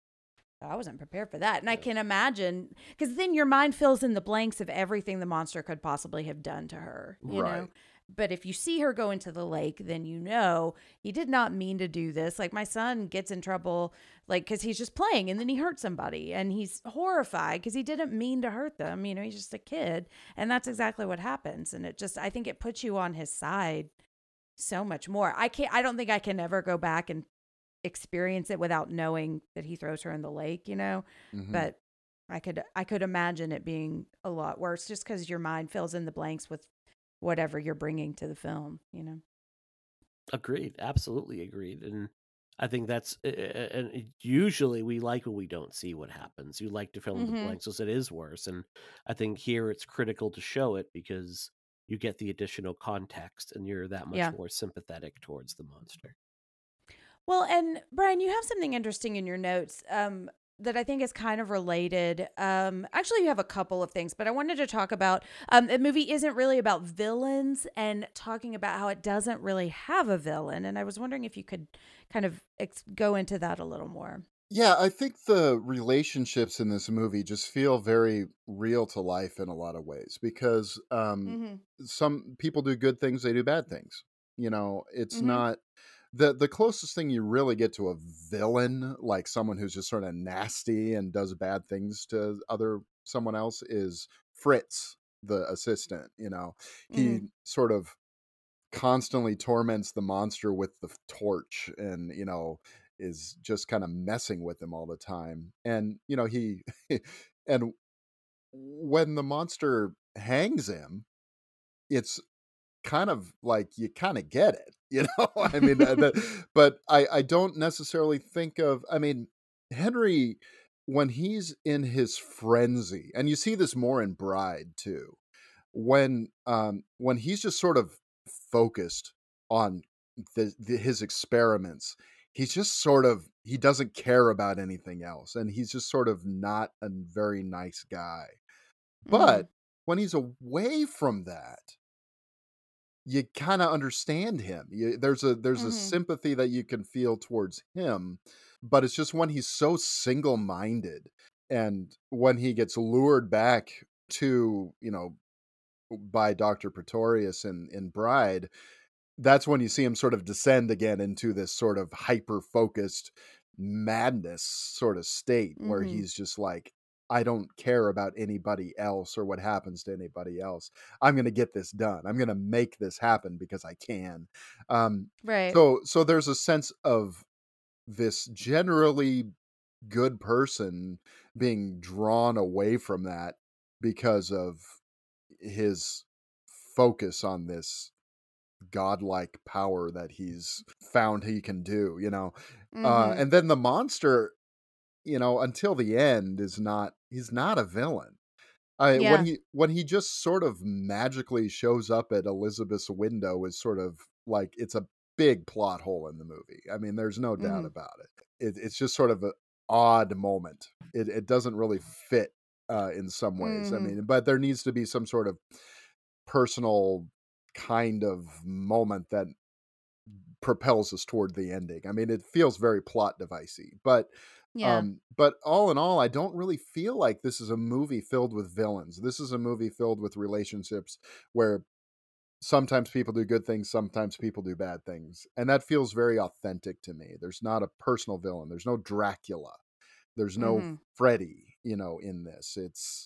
Speaker 4: I wasn't prepared for that. And I can imagine, because then your mind fills in the blanks of everything the monster could possibly have done to her, you know?
Speaker 5: Right.
Speaker 4: But if you see her go into the lake, then he did not mean to do this. Like my son gets in trouble, like, because he's just playing and then he hurt somebody and he's horrified because he didn't mean to hurt them. He's just a kid. And that's exactly what happens. And I think it puts you on his side so much more. I don't think I can ever go back and experience it without knowing that he throws her in the lake,
Speaker 5: Mhm.
Speaker 4: but I could imagine it being a lot worse just because your mind fills in the blanks with whatever you're bringing to the film.
Speaker 1: Agreed. Absolutely agreed. And I think that's, and usually we like when we don't see what happens. You like to fill in the blanks, so it is worse. And I think here it's critical to show it because you get the additional context and you're that much more sympathetic towards the monster.
Speaker 4: Well, and Brian, you have something interesting in your notes that I think is kind of related. Actually, you have a couple of things, but I wanted to talk about the movie isn't really about villains and talking about how it doesn't really have a villain. And I was wondering if you could kind of go into that a little more.
Speaker 5: Yeah, I think the relationships in this movie just feel very real to life in a lot of ways, because some people do good things, they do bad things. It's not the closest thing you really get to a villain, like someone who's just sort of nasty and does bad things to someone else, is Fritz, the assistant. He sort of constantly torments the monster with the torch, and is just kind of messing with him all the time. And he and when the monster hangs him, it's kind of like you kind of get it, I mean, but I don't necessarily think of, I mean, Henry, when he's in his frenzy, and you see this more in Bride too, when he's just sort of focused on his experiments, he's just sort of, he doesn't care about anything else, and he's just sort of not a very nice guy. But when he's away from that, you kind of understand him. There's a sympathy that you can feel towards him, but it's just when he's so single-minded, and when he gets lured back to, by Dr. Pretorius in Bride, that's when you see him sort of descend again into this sort of hyper-focused madness sort of state where
Speaker 4: Mm-hmm.
Speaker 5: he's just like, I don't care about anybody else or what happens to anybody else. I'm going to get this done. I'm going to make this happen because I can. Um,
Speaker 4: Right.
Speaker 5: so there's a sense of this generally good person being drawn away from that because of his focus on this godlike power that he's found he can do, you know.
Speaker 4: Mm-hmm.
Speaker 5: And then the monster, you know, until the end he's not a villain.
Speaker 4: Yeah.
Speaker 5: When he just sort of magically shows up at Elizabeth's window is sort of like it's a big plot hole in the movie. I mean, there's no doubt
Speaker 4: Mm-hmm.
Speaker 5: about it. It's just sort of an odd moment. It doesn't really fit in some ways. I
Speaker 4: Mm-hmm.
Speaker 5: mean, but there needs to be some sort of personal kind of moment that propels us toward the ending. I mean, it feels very plot devicey,
Speaker 4: Yeah.
Speaker 5: but all in all, I don't really feel like this is a movie filled with villains. This is a movie filled with relationships where sometimes people do good things, sometimes people do bad things, and that feels very authentic to me. There's not a personal villain. There's no Dracula. There's no
Speaker 4: Mm-hmm.
Speaker 5: Freddy, you know, in this.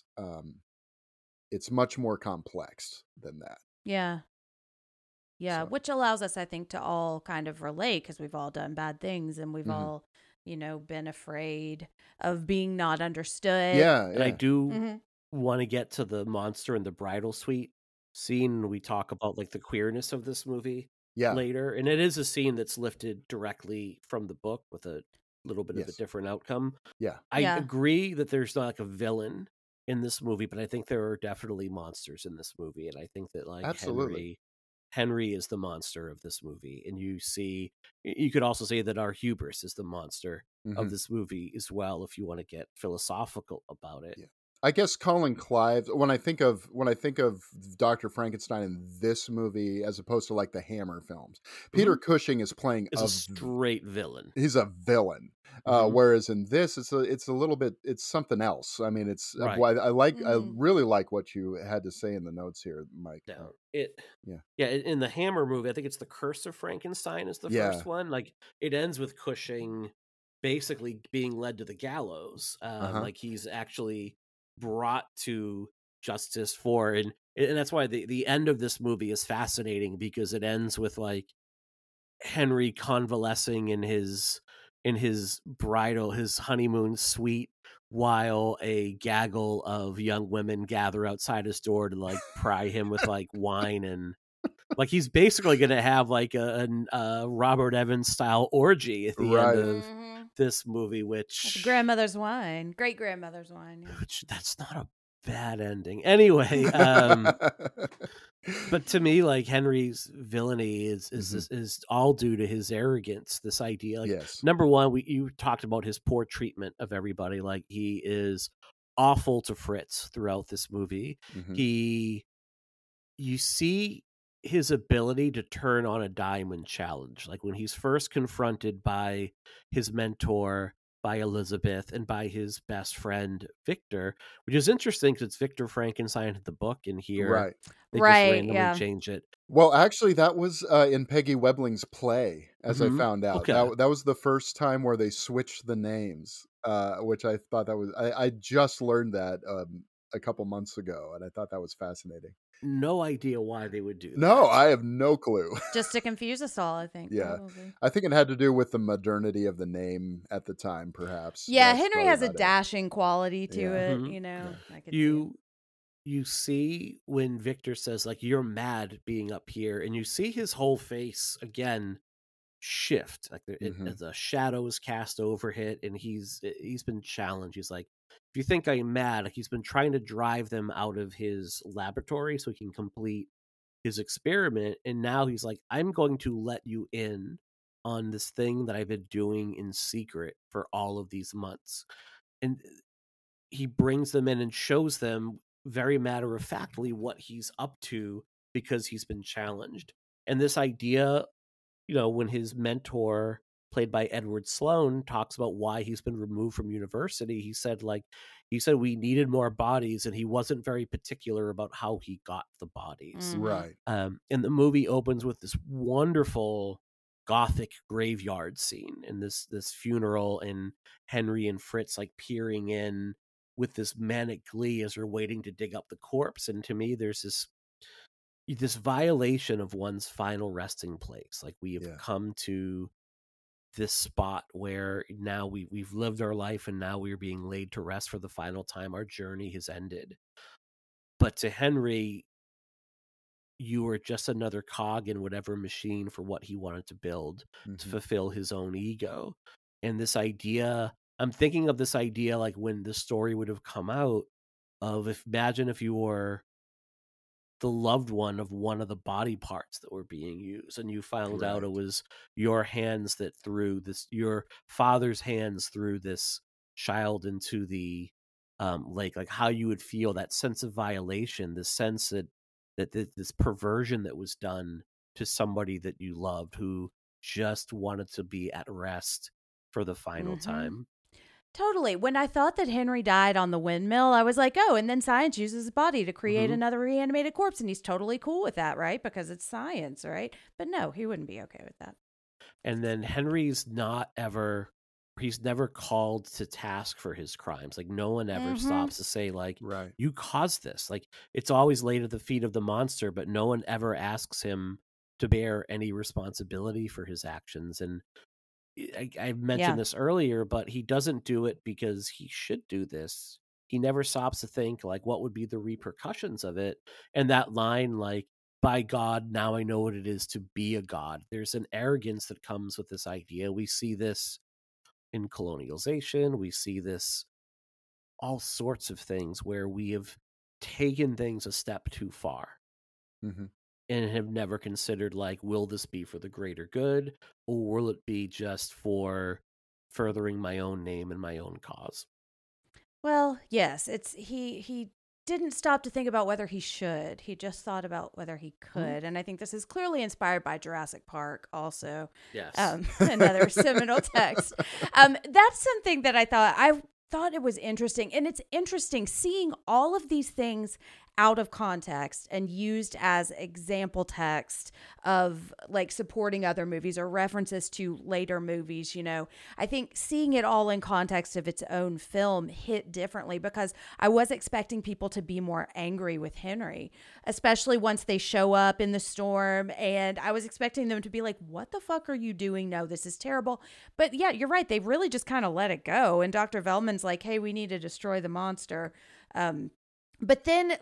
Speaker 5: It's much more complex than that.
Speaker 4: Yeah. Yeah,
Speaker 5: So,
Speaker 4: which allows us, I think, to all kind of relate because we've all done bad things and we've
Speaker 5: mhm.
Speaker 4: all, been afraid of being not understood.
Speaker 5: Yeah,
Speaker 1: And I
Speaker 5: yeah.
Speaker 1: do
Speaker 4: Mm-hmm.
Speaker 1: want to get to the monster in the bridal suite scene. We talk about like the queerness of this movie
Speaker 5: Yeah.
Speaker 1: later, and it is a scene that's lifted directly from the book with a little bit of a
Speaker 5: Yes.
Speaker 1: different outcome.
Speaker 5: Yeah.
Speaker 1: I
Speaker 4: Yeah.
Speaker 1: agree that there's not like a villain in this movie, but I think there are definitely monsters in this movie, and I think that like
Speaker 5: Absolutely.
Speaker 1: Henry is the monster of this movie, and you could also say that our hubris is the monster of
Speaker 5: Mhm.
Speaker 1: this movie as well, if you want to get philosophical about it.
Speaker 5: Yeah. I guess Colin Clive, when I think of Dr. Frankenstein in this movie as opposed to like the Hammer films, Peter Cushing is playing
Speaker 1: Is a straight villain.
Speaker 5: he's a villain.
Speaker 1: Mhm.
Speaker 5: Whereas in this, it's a little bit, it's something else. I mean, it's
Speaker 1: Right.
Speaker 5: I
Speaker 4: Mm-hmm.
Speaker 5: really like what you had to say in the notes here, Mike.
Speaker 1: Down.
Speaker 5: Yeah.
Speaker 1: In the Hammer movie, I think it's The Curse of Frankenstein is the
Speaker 5: Yeah.
Speaker 1: first one. Like it ends with Cushing basically being led to the gallows. Like he's actually brought to justice for, and that's why the end of this movie is fascinating because it ends with like Henry convalescing in his his honeymoon suite while a gaggle of young women gather outside his door to like pry him with like wine, and like he's basically gonna have like a Robert Evans style orgy at the end
Speaker 5: Right.
Speaker 1: of
Speaker 4: Mm-hmm.
Speaker 1: this movie,
Speaker 4: That's
Speaker 1: which
Speaker 4: grandmother's wine, great grandmother's wine. Yeah.
Speaker 1: that's not a bad ending anyway. But to me, like Henry's villainy is all due to his arrogance. This idea, like
Speaker 5: Yes.
Speaker 1: number one, you talked about his poor treatment of everybody. Like he is awful to Fritz throughout this movie.
Speaker 5: Mhm.
Speaker 1: You see his ability to turn on a dime when challenged. Like when he's first confronted by his mentor, by Elizabeth, and by his best friend Victor, which is interesting because it's Victor Frankenstein in the book, and here
Speaker 5: Right.
Speaker 1: they just
Speaker 4: Right,
Speaker 1: randomly
Speaker 4: yeah.
Speaker 1: change it.
Speaker 5: Well, actually, that was in Peggy Webling's play, as I
Speaker 1: Mhm.
Speaker 5: found out.
Speaker 1: Okay.
Speaker 5: That was the first time where they switched the names, which I thought that was I just learned that a couple months ago, and I thought that was fascinating.
Speaker 1: No idea why they would do that.
Speaker 5: No, I have no clue.
Speaker 4: Just to confuse us all, I think.
Speaker 5: Yeah.
Speaker 4: Probably.
Speaker 5: I think it had to do with the modernity of the name at the time, perhaps.
Speaker 4: Yeah,
Speaker 5: That's
Speaker 4: Henry
Speaker 5: probably
Speaker 4: has a
Speaker 5: about it.
Speaker 4: dashing quality to
Speaker 5: Yeah.
Speaker 4: it,
Speaker 1: Mhm.
Speaker 4: I could see it.
Speaker 1: You see when Victor says like you're mad being up here, and you see his whole face again shift, like
Speaker 5: Mhm.
Speaker 1: the shadow is cast over it, and he's been challenged. He's like, if you think I'm mad, like he's been trying to drive them out of his laboratory so he can complete his experiment, and now he's like, I'm going to let you in on this thing that I've been doing in secret for all of these months. And he brings them in and shows them very matter of factly what he's up to because he's been challenged. And this idea, when his mentor played by Edward Sloan, talks about why he's been removed from university. He said we needed more bodies, and he wasn't very particular about how he got the bodies.
Speaker 5: Right.
Speaker 1: And the movie opens with this wonderful Gothic graveyard scene and this funeral, and Henry and Fritz like peering in with this manic glee as they're waiting to dig up the corpse. And to me, there's this violation of one's final resting place. Like, we have come to this spot where now we've lived our life, and now we're being laid to rest for the final time. Our journey has ended. But to Henry, you were just another cog in whatever machine for what he wanted to build to fulfill his own ego. And this idea, I'm thinking of this idea like when the story would have come out of, imagine if you were the loved one of one of the body parts that were being used, and you found out it was your hands that threw this, your father's hands threw this child into the lake, like how you would feel, that sense of violation, the sense that this perversion that was done to somebody that you loved, who just wanted to be at rest for the final time.
Speaker 4: Totally. When I thought that Henry died on the windmill, I was like, oh, and then science uses his body to create another reanimated corpse, and he's totally cool with that, right? Because it's science, right? But no, he wouldn't be okay with that.
Speaker 1: And then Henry's he's never called to task for his crimes. Like, no one ever stops to say, like, you caused this. Like, it's always laid at the feet of the monster, but no one ever asks him to bear any responsibility for his actions. And I mentioned this earlier, but he doesn't do it because he should do this. He never stops to think, like, what would be the repercussions of it. And that line, like, by God, now I know what it is to be a god. There's an arrogance that comes with this idea. We see this in colonialization. We see this all sorts of things where we have taken things a step too far. And have never considered, like, will this be for the greater good, or will it be just for furthering my own name and my own cause?
Speaker 4: Well, yes, he didn't stop to think about whether he should. He just thought about whether he could. And I think this is clearly inspired by Jurassic Park also.
Speaker 1: Yes.
Speaker 4: Another seminal text. That's something that I thought it was interesting. And it's interesting seeing all of these things out of context and used as example text of, like, supporting other movies or references to later movies. You know, I think seeing it all in context of its own film hit differently, because I was expecting people to be more angry with Henry, especially once they show up in the storm. And I was expecting them to be like, what the fuck are you doing? No, this is terrible. But yeah, you're right. They really just kind of let it go. And Dr. Velman's like, hey, we need to destroy the monster. But then,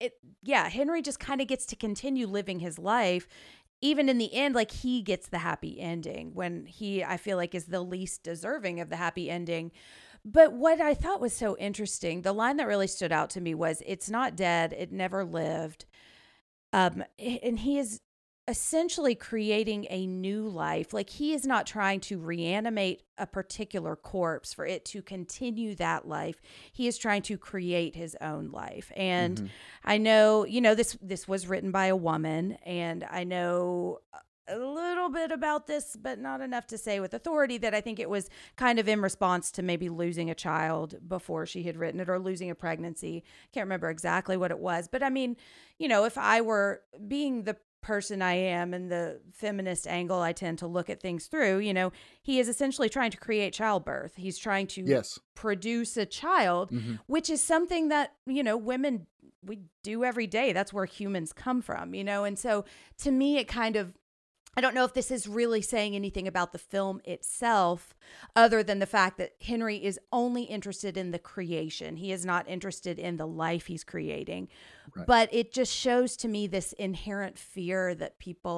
Speaker 4: Henry just kind of gets to continue living his life. Even in the end, like, he gets the happy ending when I feel like, is the least deserving of the happy ending. But what I thought was so interesting, the line that really stood out to me was, it's not dead, it never lived. And he is essentially creating a new life. Like, he is not trying to reanimate a particular corpse for it to continue that life. He is trying to create his own life. And I know, this was written by a woman, and I know a little bit about this, but not enough to say with authority, that I think it was kind of in response to maybe losing a child before she had written it, or losing a pregnancy. Can't remember exactly what it was. But I mean, if I were being the person I am and the feminist angle I tend to look at things through, he is essentially trying to create childbirth. He's trying to produce a child, which is something that, women, we do every day. That's where humans come from, and so to me, it kind of, I don't know if this is really saying anything about the film itself, other than the fact that Henry is only interested in the creation. He is not interested in the life he's creating. Right. But it just shows to me this inherent fear that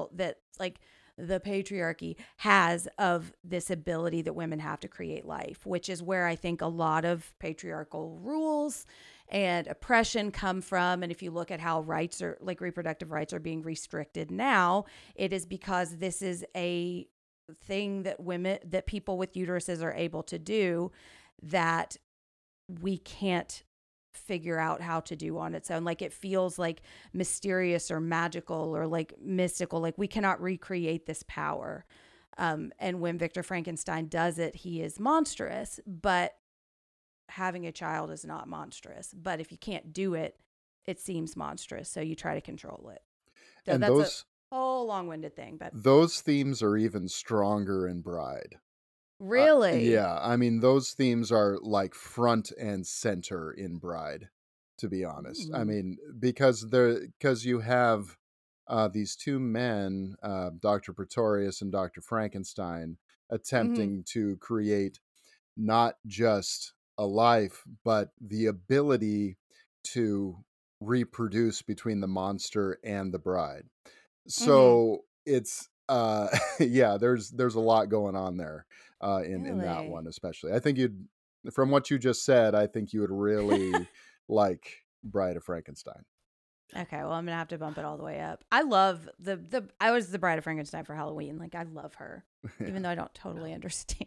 Speaker 4: the patriarchy has of this ability that women have to create life, which is where I think a lot of patriarchal rules and oppression come from. And if you look at how rights are, like, reproductive rights are being restricted now, it is because this is a thing that people with uteruses are able to do that we can't figure out how to do on its own. Like, it feels like mysterious or magical or like mystical, like we cannot recreate this power. And when Victor Frankenstein does it, he is monstrous, but having a child is not monstrous. But if you can't do it, it seems monstrous. So you try to control it. So
Speaker 5: And
Speaker 4: that's a whole long-winded thing, but
Speaker 5: those themes are even stronger in Bride.
Speaker 4: really?
Speaker 5: Yeah, I mean, those themes are like front and center in Bride, to be honest. I
Speaker 4: Ooh.
Speaker 5: mean, because you have these two men, Dr. Pretorius and Dr. Frankenstein, attempting to create not just a life, but the ability to reproduce between the monster and the bride. So it's yeah, there's a lot going on there in that
Speaker 4: Really?
Speaker 5: one especially. I think you'd from what you just said, I think you would really like Bride of Frankenstein.
Speaker 4: Okay, well, I'm gonna have to bump it all the way up. I love the I was the Bride of Frankenstein for Halloween. Like, I love her, even though I don't totally understand.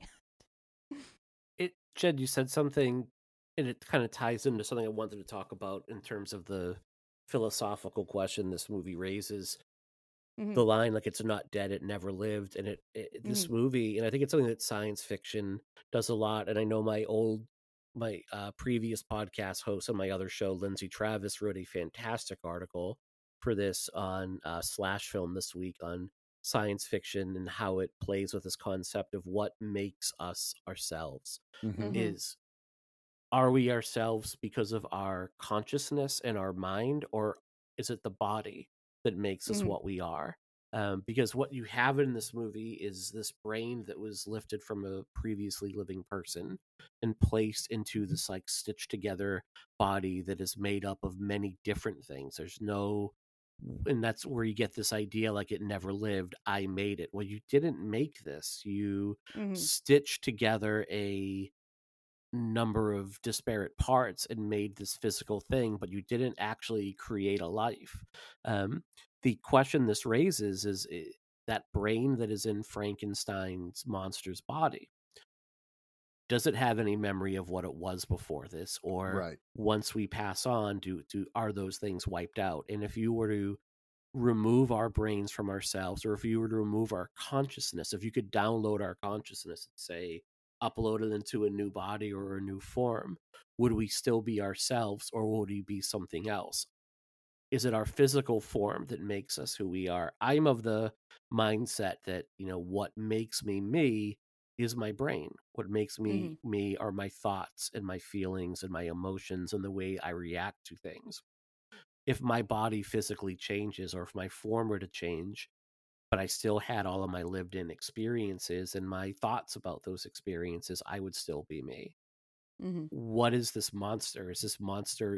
Speaker 1: Jed, you said something, and it kind of ties into something I wanted to talk about in terms of the philosophical question this movie raises.
Speaker 4: Mhm,
Speaker 1: The line, like, it's not dead, it never lived. And this
Speaker 4: mhm,
Speaker 1: movie, and I think it's something that science fiction does a lot. And I know my previous podcast host on my other show, Lindsay Travis, wrote a fantastic article for this on Slash Film this week on science fiction and how it plays with this concept of what makes us ourselves.
Speaker 5: Hmm.
Speaker 4: mhm,
Speaker 1: Is Are we ourselves because of our consciousness and our mind, or is it the body that makes us
Speaker 4: mhm,
Speaker 1: what we are? Because what you have in this movie is this brain that was lifted from a previously living person and placed into this like stitched together body that is made up of many different things. There's no, and that's where you get this idea like it never lived. I made it. Well, you didn't make this. You
Speaker 4: mhm,
Speaker 1: stitched together a number of disparate parts and made this physical thing, but you didn't actually create a life. Um, the question this raises is that brain that is in Frankenstein's monster's body. Does it have any memory of what it was before this, or
Speaker 5: Right.
Speaker 1: once we pass on, are those things wiped out? And if you were to remove our brains from ourselves, or if you were to remove our consciousness, if you could download our consciousness and say upload it into a new body or a new form, would we still be ourselves, or would we be something else? Is it our physical form that makes us who we are? I'm of the mindset that, what makes me me is my brain. What makes me
Speaker 4: mhm,
Speaker 1: me are my thoughts and my feelings and my emotions and the way I react to things. If my body physically changes, or if my form were to change, but I still had all of my lived in experiences and my thoughts about those experiences, I would still be me.
Speaker 4: mhm,
Speaker 1: What is this monster? Is this monster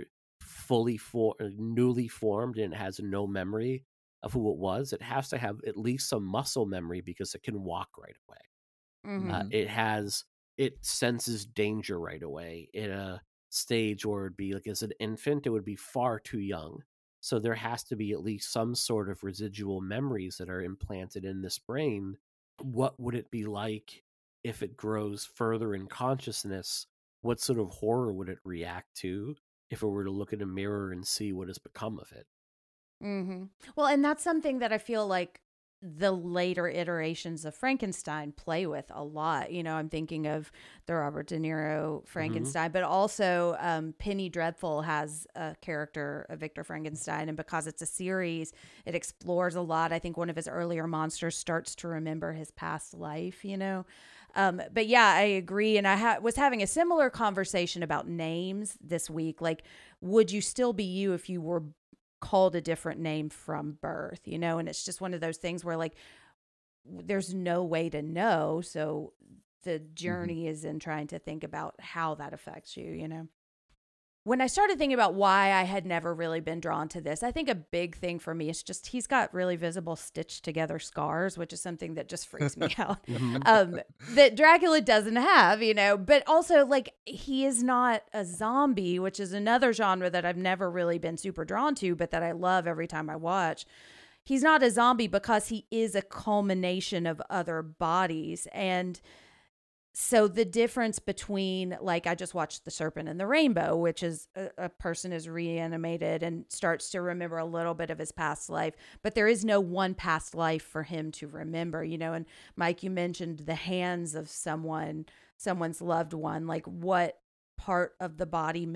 Speaker 1: newly formed, and it has no memory of who it was? It has to have at least some muscle memory because it can walk right away.
Speaker 4: mhm,
Speaker 5: Hmm.
Speaker 1: It senses danger right away in a stage where it'd be like, as an infant, it would be far too young. So there has to be at least some sort of residual memories that are implanted in this brain. What would it be like if it grows further in consciousness? What sort of horror would it react to if it were to look in a mirror and see what has become of it?
Speaker 4: mhm. Well, and that's something that I feel like the later iterations of Frankenstein play with a lot. I'm thinking of the Robert De Niro
Speaker 1: Hmm.
Speaker 4: Frankenstein, but also Penny Dreadful has a character of Victor Frankenstein. And because it's a series, it explores a lot. I think one of his earlier monsters starts to remember his past life. But yeah, I agree. And I was having a similar conversation about names this week. Like, would you still be you if you were called a different name from birth? And it's just one of those things where, like, there's no way to know. So the
Speaker 5: Hmm.
Speaker 4: journey is in trying to think about how that affects you. When I started thinking about why I had never really been drawn to this, I think a big thing for me is just he's got really visible stitched together scars, which is something that just freaks me out.
Speaker 1: Hmm.
Speaker 4: That Dracula doesn't have. But also, like, he is not a zombie, which is another genre that I've never really been super drawn to, but that I love every time I watch. He's not a zombie because he is a culmination of other bodies. And So the difference between, like, I just watched The Serpent and the Rainbow, which is a person is reanimated and starts to remember a little bit of his past life, but there is no one past life for him to remember, you know. And Mike, you mentioned the hands of someone's loved one. Like, what part of the body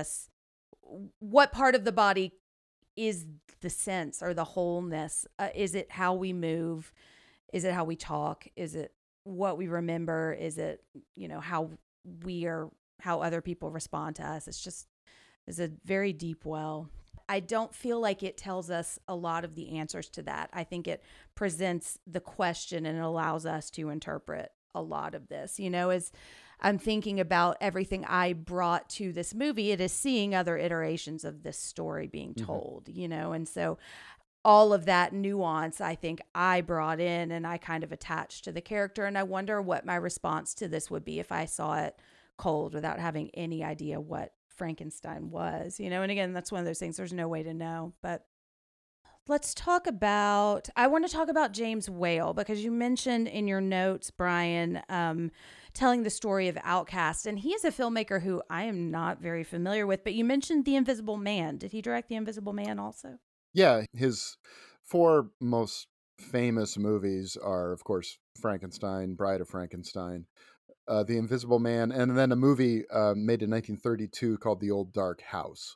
Speaker 4: what part of the body is the sense or the wholeness? Is it how we move? Is it how we talk? Is it what we remember? Is it, you know, how other people respond to us? It's a very deep well. I don't feel like it tells us a lot of the answers to that. I think it presents the question and it allows us to interpret a lot of this. You know, as I'm thinking about everything I brought to this movie, it is seeing other iterations of this story being told, you know, and so all of that nuance, I think I brought in and I kind of attached to the character. And I wonder what my response to this would be if I saw it cold without having any idea what Frankenstein was, you know? And again, that's one of those things, there's no way to know. But I want to talk about James Whale, because you mentioned in your notes, Brian, telling the story of Outcast. And he is a filmmaker who I am not very familiar with, but you mentioned The Invisible Man. Did he direct The Invisible Man also?
Speaker 5: Yeah, his 4 most famous movies are, of course, Frankenstein, Bride of Frankenstein, The Invisible Man, and then a movie made in 1932 called The Old Dark House.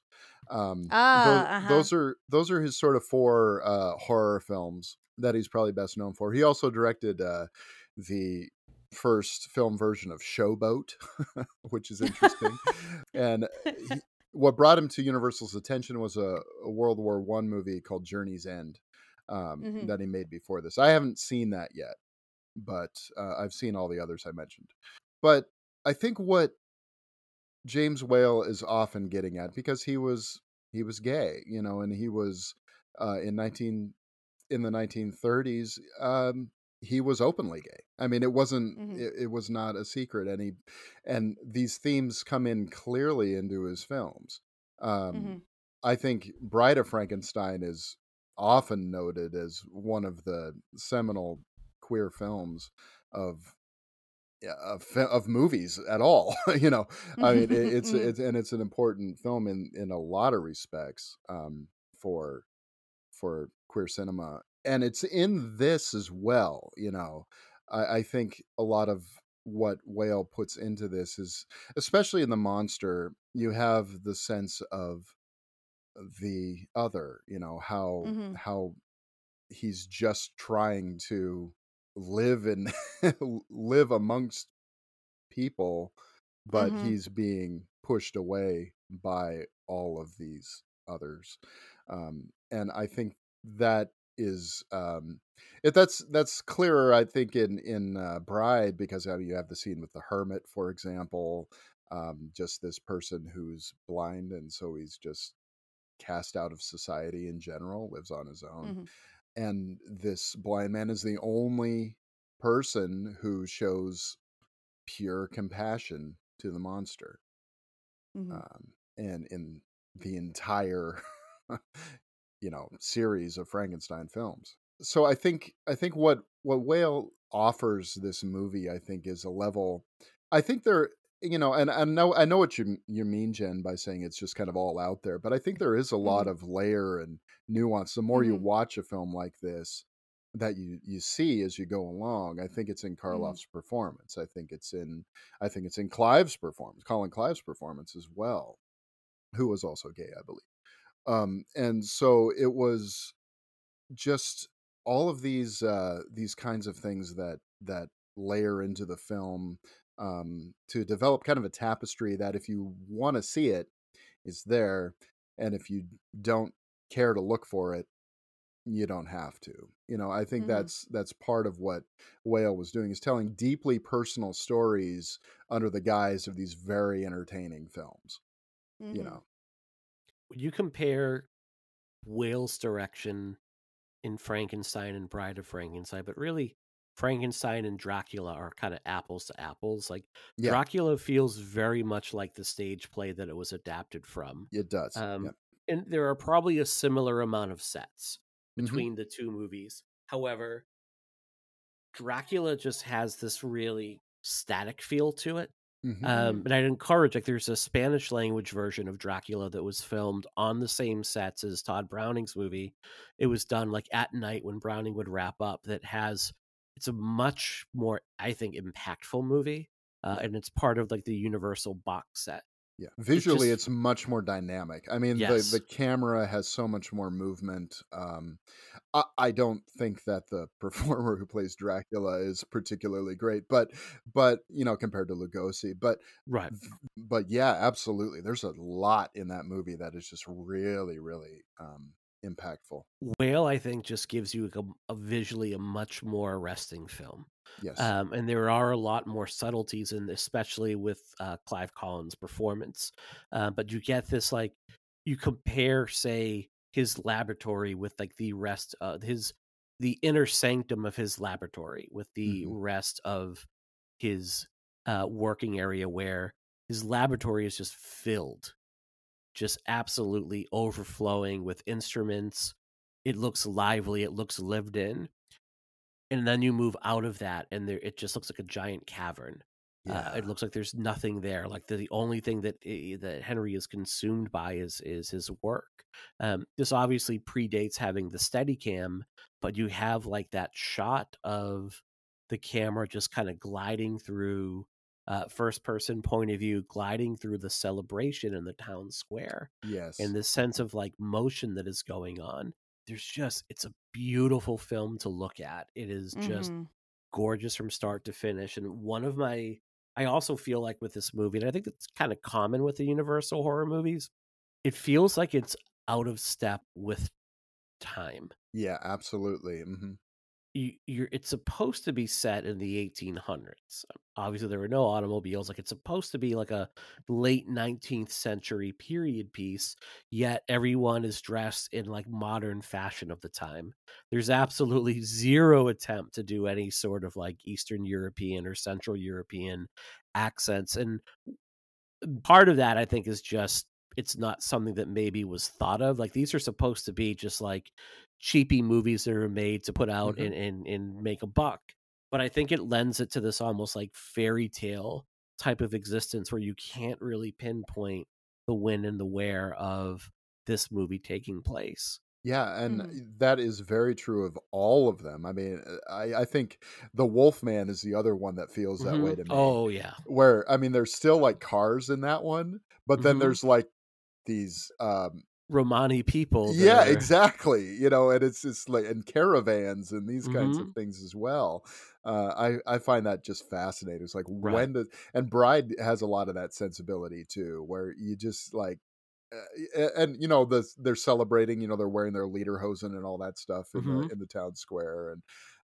Speaker 5: Those are his sort of 4 horror films that he's probably best known for. He also directed the first film version of Showboat, which is interesting, and what brought him to Universal's attention was a World War I movie called Journey's End that he made before this. I haven't seen that yet, but I've seen all the others I mentioned. But I think what James Whale is often getting at, because he was gay, you know, and he was in the 1930s. He was openly gay. I mean, it wasn't. It was not a secret, and these themes come in clearly into his films. I think Bride of Frankenstein is often noted as one of the seminal queer films of movies at all. You know, I mean, it's an important film in a lot of respects for queer cinema. And it's in this as well, you know. I think a lot of what Whale puts into this is, especially in The Monster, you have the sense of the other, you know, how he's just trying to live live amongst people, but he's being pushed away by all of these others. And I think that is that's clearer, I think, in Bride, because I mean, you have the scene with the hermit, for example, just this person who's blind, and so he's just cast out of society in general, lives on his own. And this blind man is the only person who shows pure compassion to the monster. And in the entire you know, series of Frankenstein films. So I think what Whale offers this movie, I think, is a level. I think there, you know, and I know what you mean, Jen, by saying it's just kind of all out there, but I think there is a lot of layer and nuance. The more you watch a film like this, that you see as you go along. I think it's in Karloff's performance. I think it's in Clive's performance, Colin Clive's performance as well, who was also gay, I believe. And so it was just all of these kinds of things that layer into the film to develop kind of a tapestry that, if you want to see it, is there, and if you don't care to look for it, you don't have to. You know, I think that's part of what Whale was doing, is telling deeply personal stories under the guise of these very entertaining films. You know,
Speaker 1: Would you compare Whale's direction in Frankenstein and Bride of Frankenstein, but really Frankenstein and Dracula are kind of apples to apples? Like,
Speaker 5: yeah,
Speaker 1: Dracula feels very much like the stage play that it was adapted from.
Speaker 5: it does.
Speaker 1: And there are probably a similar amount of sets between the two movies. However, Dracula just has this really static feel to it.
Speaker 5: Hmm.
Speaker 1: And I'd encourage, like, there's a Spanish language version of Dracula that was filmed on the same sets as Todd Browning's movie. It was done like at night when Browning would wrap up. It's a much more, I think, impactful movie, and it's part of like the Universal box set.
Speaker 5: Yeah,
Speaker 1: It
Speaker 5: visually,
Speaker 1: just
Speaker 5: it's much more dynamic. I mean, the
Speaker 1: yes,
Speaker 5: camera has so much more movement. I don't think that the performer who plays Dracula is particularly great, but compared to Lugosi,
Speaker 1: right.
Speaker 5: but yeah, absolutely. There's a lot in that movie that is just really, really impactful.
Speaker 1: Whale, I think, just gives you like a visually a much more arresting film.
Speaker 5: Yes.
Speaker 1: And there are a lot more subtleties in this, especially with Clive Collins' performance. But you get this, like, you compare, say, his laboratory with like the rest of the inner sanctum of his laboratory with the
Speaker 5: Hmm.
Speaker 1: rest of his working area, where his laboratory is just absolutely overflowing with instruments. It looks lively, it looks lived in. And then you move out of that, and it just looks like a giant cavern. It
Speaker 5: Yeah.
Speaker 1: looks like there's nothing there. Like the only thing that Henry is consumed by is his work. This obviously predates having the Steadicam, but you have like that shot of the camera just kind of gliding through, first person point of view, gliding through the celebration in the town square, and
Speaker 5: Yes.
Speaker 1: this sense of like motion that is going on. It's a beautiful film to look at. It is just
Speaker 4: Mm-hmm.
Speaker 1: gorgeous from start to finish. And I also feel like with this movie, and I think that's kind of common with the Universal horror movies, it feels like it's out of step with time.
Speaker 5: Yeah, absolutely.
Speaker 1: It's supposed to be set in the 1800s. Obviously, there were no automobiles. Like, it's supposed to be like a late 19th century period piece, yet everyone is dressed in like modern fashion of the time. There's absolutely zero attempt to do any sort of like Eastern European or Central European accents. And part of that, I think, is just it's not something that maybe was thought of. Like, these are supposed to be just like cheapy movies that are made to put out
Speaker 5: Hmm.
Speaker 1: and make a buck. But I think it lends it to this almost like fairy tale type of existence where you can't really pinpoint the when and the where of this movie taking place.
Speaker 5: Yeah, and
Speaker 4: Mm-hmm.
Speaker 5: that is very true of all of them. I mean, I think the Wolfman is the other one that feels that way to me.
Speaker 1: Oh yeah.
Speaker 5: Where I mean, there's still like cars in that one, but then
Speaker 1: hmm
Speaker 5: there's like these
Speaker 1: Romani people that
Speaker 5: yeah,
Speaker 1: are.
Speaker 5: exactly. And it's like and caravans and these kinds of
Speaker 1: hmm
Speaker 5: things as well. I find that just fascinating. It's like
Speaker 1: Right.
Speaker 5: when does and Bride has a lot of that sensibility too, where you just like and they're celebrating, they're wearing their lederhosen and all that stuff in the
Speaker 1: hmm
Speaker 5: in the town square, and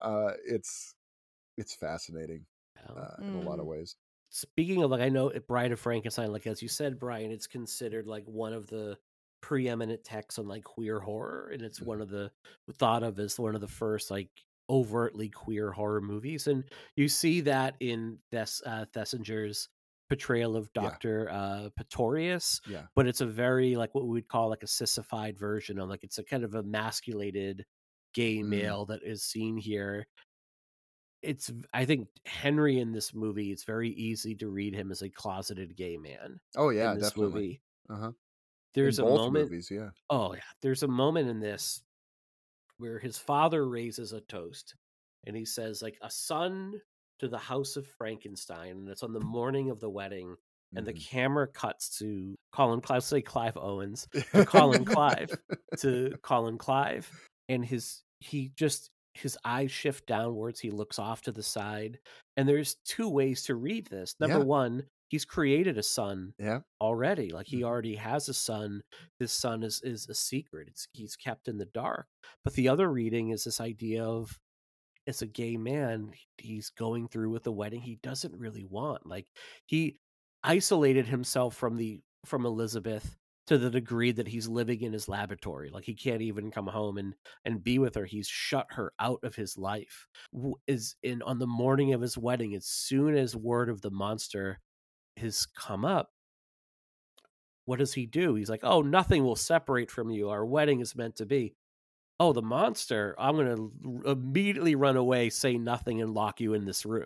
Speaker 5: it's fascinating in a lot of
Speaker 4: Mm.
Speaker 5: ways.
Speaker 1: Speaking of, like, I know Bride of Frankenstein, like, as you said, Brian, it's considered like one of the preeminent texts on like queer horror, and it's one
Speaker 5: Mhm.
Speaker 1: of the thought of as one of the first like overtly queer horror movies. And you see that in Thessinger's portrayal of
Speaker 5: Yeah,
Speaker 1: Dr. Pretorius,
Speaker 5: yeah.
Speaker 1: but it's a very like what we would call like a sissified version of, like, it's a kind of emasculated gay
Speaker 5: Mm.
Speaker 1: male that is seen here. I think Henry in this movie, it's very easy to read him as a closeted gay man
Speaker 5: Oh
Speaker 1: in
Speaker 5: yeah,
Speaker 1: this
Speaker 5: definitely.
Speaker 1: movie.
Speaker 5: Uh-huh. In
Speaker 1: There's a
Speaker 5: both
Speaker 1: moment
Speaker 5: movies, yeah.
Speaker 1: Oh, yeah. There's a moment in this where his father raises a toast, and he says, like, "A son to the house of Frankenstein," and it's on the morning of the wedding, and the
Speaker 5: Mhm.
Speaker 1: camera cuts to Colin Clive, say Clive Owens, to Colin Clive, and his eyes shift downwards, he looks off to the side, and there's two ways to read this. Number
Speaker 5: Yeah,
Speaker 1: one, he's created a son
Speaker 5: yeah.
Speaker 1: already, like, he
Speaker 5: Mhm.
Speaker 1: already has a son. This son is a secret, he's kept in the dark. But the other reading is this idea of, as a gay man, he's going through with a wedding he doesn't really want. Like, he isolated himself from Elizabeth to the degree that he's living in his laboratory. Like, he can't even come home and be with her. He's shut her out of his life. Is in On the morning of his wedding, as soon as word of the monster has come up, what does he do? He's like, "Oh, nothing will separate from you. Our wedding is meant to be." Oh, the monster, I'm going to immediately run away, say nothing, and lock you in this room.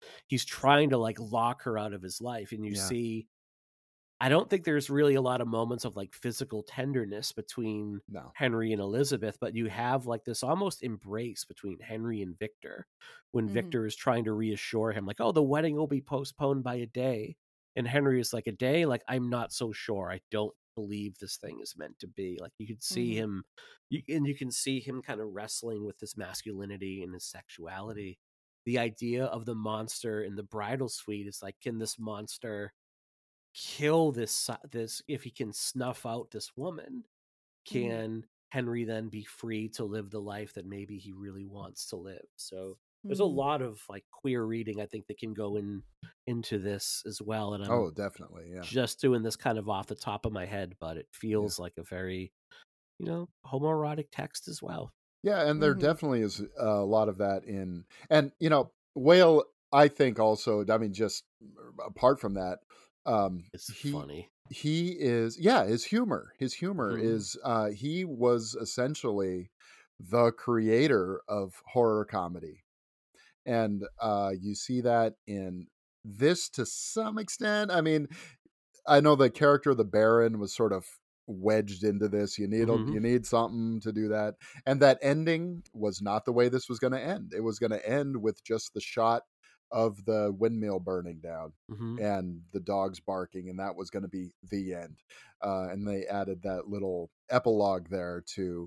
Speaker 1: he's trying to like lock her out of his life. And you
Speaker 5: Yeah.
Speaker 1: see, I don't think there's really a lot of moments of like physical tenderness between
Speaker 5: No.
Speaker 1: Henry and Elizabeth, but you have like this almost embrace between Henry and Victor when Victor is trying to reassure him, like, oh, the wedding will be postponed by a day. And Henry is like, a day? Like, I'm not so sure. I don't believe this thing is meant to be. Like, you could see him, you can see him kind of wrestling with his masculinity and his sexuality. The idea of the monster in the bridal suite is like, can this monster kill this if he can snuff out this woman, can Henry then be free to live the life that maybe he really wants to live? So there's a lot of like queer reading, I think, that can go into this as well. And I'm
Speaker 5: definitely. Yeah.
Speaker 1: just doing this kind of off the top of my head, but it feels like a very, homoerotic text as well.
Speaker 5: Yeah. And there definitely is a lot of that in, and, Whale, I think also, I mean, just apart from that,
Speaker 1: It's
Speaker 5: he
Speaker 1: funny.
Speaker 5: he is, his humor is, he was essentially the creator of horror comedy. And you see that in this to some extent. I mean, I know the character of the Baron was sort of wedged into this. You need something to do that. And that ending was not the way this was going to end. It was going to end with just the shot of the windmill burning down and the dogs barking, and that was going to be the end. And they added that little epilogue there to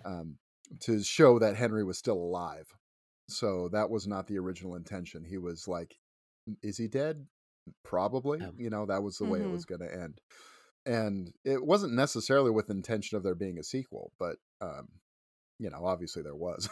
Speaker 5: show that Henry was still alive. So that was not the original intention. He was like, is he dead? Probably. That was the way it was going to end. And it wasn't necessarily with intention of there being a sequel, but obviously there was.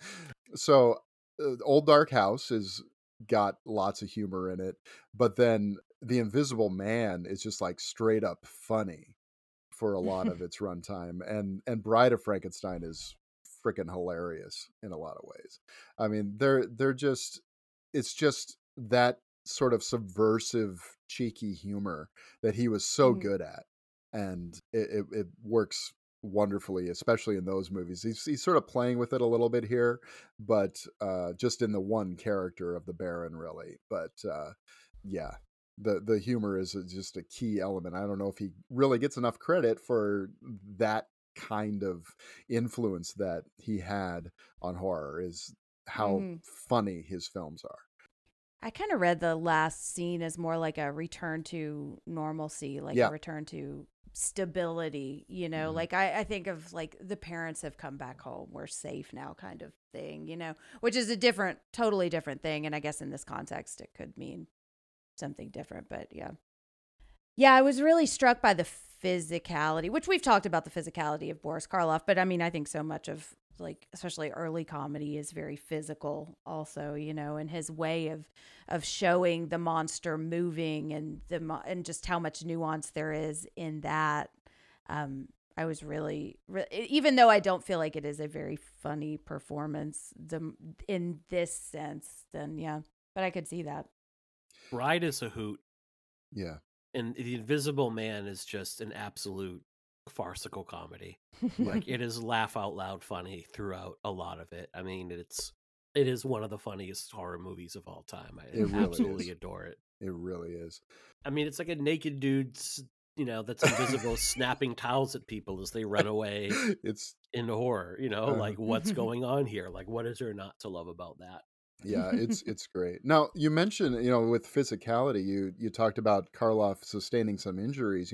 Speaker 5: So Old Dark House is got lots of humor in it, but then The Invisible Man is just like straight up funny for a lot of its runtime, and Bride of Frankenstein is freaking hilarious in a lot of ways. I mean, they're just, it's just that sort of subversive, cheeky humor that he was so good at, and it works wonderfully, especially in those movies. He's sort of playing with it a little bit here, but just in the one character of the Baron, really. But yeah, the humor is just a key element. I don't know if he really gets enough credit for that kind of influence that he had on horror, is how funny his films are.
Speaker 4: I kind of read the last scene as more like a return to normalcy, like a return to stability, like I think of like the parents have come back home, we're safe now kind of thing, which is a totally different thing. And I guess in this context, it could mean something different, but yeah, I was really struck by the physicality, which we've talked about the physicality of Boris Karloff, but I mean, I think so much of like, especially early comedy is very physical also, and his way of showing the monster moving and just how much nuance there is in that. I was really, even though I don't feel like it is a very funny performance in this sense, then but I could see that.
Speaker 1: Bride is a hoot.
Speaker 5: Yeah.
Speaker 1: And The Invisible Man is just an absolute farcical comedy. Like, it is laugh out loud funny throughout a lot of it. I mean, it is one of the funniest horror movies of all time. I absolutely adore it.
Speaker 5: It really is.
Speaker 1: I mean, it's like a naked dude, that's invisible, snapping towels at people as they run away.
Speaker 5: It's
Speaker 1: in horror, like, what's going on here? Like, what is there not to love about that?
Speaker 5: Yeah, it's great. Now, you mentioned, with physicality, you talked about Karloff sustaining some injuries.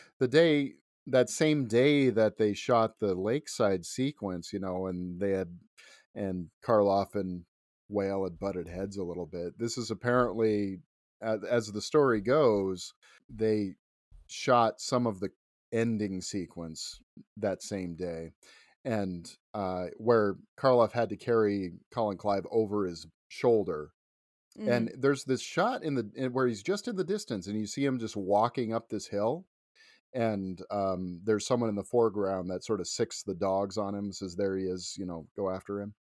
Speaker 5: That same day that they shot the lakeside sequence, and Karloff and Whale had butted heads a little bit. This is apparently, as the story goes, they shot some of the ending sequence that same day, and where Karloff had to carry Colin Clive over his shoulder. And there's this shot where he's just in the distance, and you see him just walking up this hill, and there's someone in the foreground that sort of sicks the dogs on him, says there he is, go after him.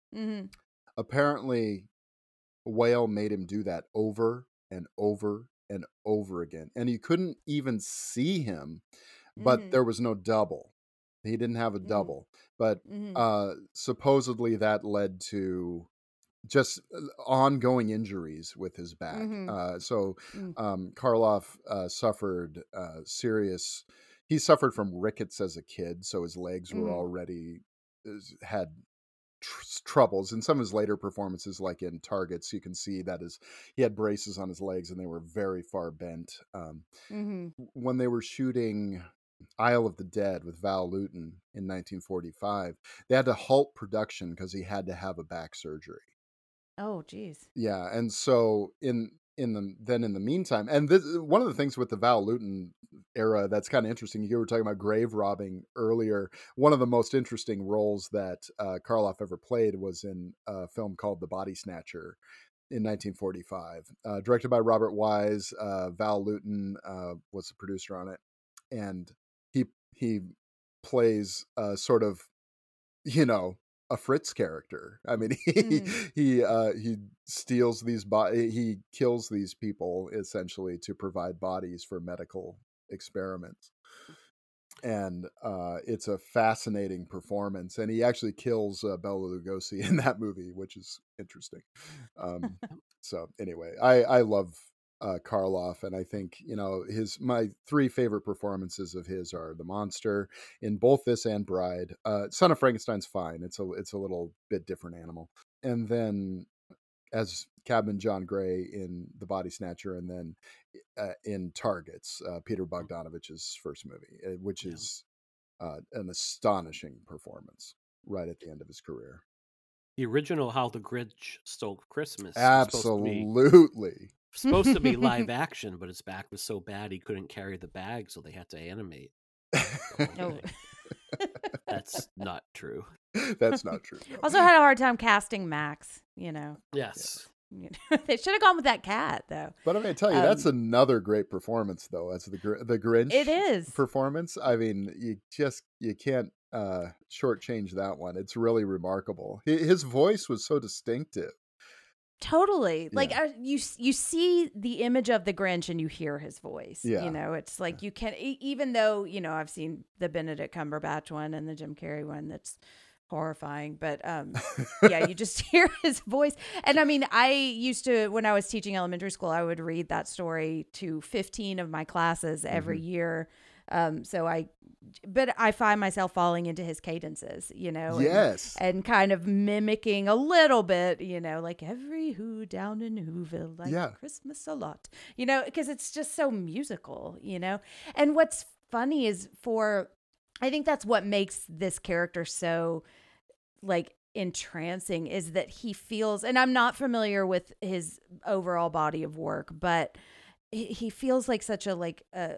Speaker 5: Apparently Whale made him do that over and over and over again, and you couldn't even see him, but there was no double. He didn't have a double, but supposedly that led to just ongoing injuries with his back.
Speaker 4: Mm-hmm.
Speaker 5: Karloff suffered serious. He suffered from rickets as a kid, so his legs were
Speaker 4: Mm-hmm.
Speaker 5: already had troubles. In some of his later performances, like in Targets, you can see that he had braces on his legs and they were very far bent.
Speaker 4: Mm-hmm.
Speaker 5: When they were shooting Isle of the Dead with Val Lewton in 1945, they had to halt production because he had to have a back surgery.
Speaker 4: Oh, geez.
Speaker 5: Yeah, and so in the meantime, and one of the things with the Val Lewton era that's kind of interesting. You were talking about grave robbing earlier. One of the most interesting roles that Karloff ever played was in a film called The Body Snatcher in 1945, directed by Robert Wise. Val Lewton was the producer on it, and he plays sort of, you know, a Fritz character. I mean, he steals he kills these people essentially to provide bodies for medical experiments. And it's a fascinating performance, and he actually kills Bela Lugosi in that movie, which is interesting. So anyway, I love Karloff, and I think, you know, my three favorite performances of his are The Monster in both this and Bride. Son of Frankenstein's fine; it's a little bit different animal, and then as Cabin John Gray in The Body Snatcher, and then in Targets, Peter Bogdanovich's first movie, which is an astonishing performance right at the end of his career.
Speaker 1: The original How the Grinch Stole Christmas
Speaker 5: Absolutely.
Speaker 1: supposed to be live action, but his back was so bad he couldn't carry the bag, so they had to animate.
Speaker 4: No.
Speaker 1: That's not true.
Speaker 5: That's not true. No.
Speaker 4: Also had a hard time casting Max, you know.
Speaker 1: Yes.
Speaker 4: They should have gone with that cat, though.
Speaker 5: But I'm going to tell you, that's another great performance, though. As the Grinch,
Speaker 4: it is
Speaker 5: performance. I mean, you can't shortchange that one. It's really remarkable. His voice was so distinctive.
Speaker 4: Totally. Like
Speaker 5: Yeah.
Speaker 4: you see the image of the Grinch and you hear his voice.
Speaker 5: Yeah.
Speaker 4: You know, it's like you can, even though, you know, I've seen the Benedict Cumberbatch one and the Jim Carrey one that's horrifying, but yeah, you just hear his voice. And I mean, I used to, when I was teaching elementary school, I would read that story to 15 of my classes every year. But I find myself falling into his cadences, you know,
Speaker 5: Yes.
Speaker 4: and kind of mimicking a little bit, you know, like every who down in Whoville, like Christmas a lot, you know, because it's just so musical, you know. And what's funny is I think that's what makes this character so like entrancing is that he feels, and I'm not familiar with his overall body of work, but he feels like such a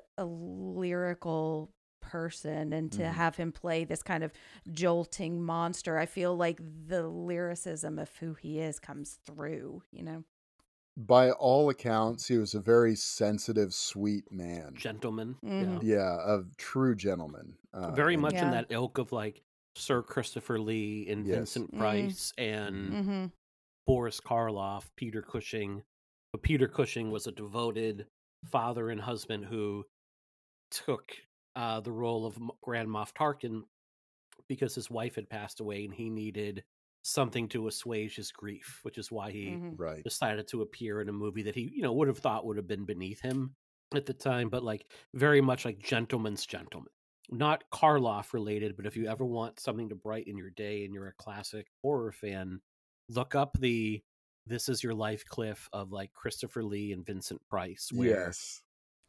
Speaker 4: lyrical person, and to have him play this kind of jolting monster, I feel like the lyricism of who he is comes through, you know.
Speaker 5: By all accounts, he was a very sensitive, sweet man.
Speaker 1: Gentleman.
Speaker 4: Mhm.
Speaker 5: Yeah, a true gentleman.
Speaker 1: Very much
Speaker 4: Yeah.
Speaker 1: in that ilk of like Sir Christopher Lee and
Speaker 5: Yes.
Speaker 1: Vincent Price and
Speaker 4: Mm-hmm.
Speaker 1: Boris Karloff, Peter Cushing. But Peter Cushing was a devoted father and husband who took the role of Grand Moff Tarkin because his wife had passed away and he needed something to assuage his grief, which is why he
Speaker 5: Right.
Speaker 1: decided to appear in a movie that he, you know, would have thought would have been beneath him at the time, but like very much like gentleman's gentleman. Not Karloff related, but if you ever want something to brighten your day and you're a classic horror fan, look up the This Is Your Life cliff of like Christopher Lee and Vincent Price, where
Speaker 5: Yes.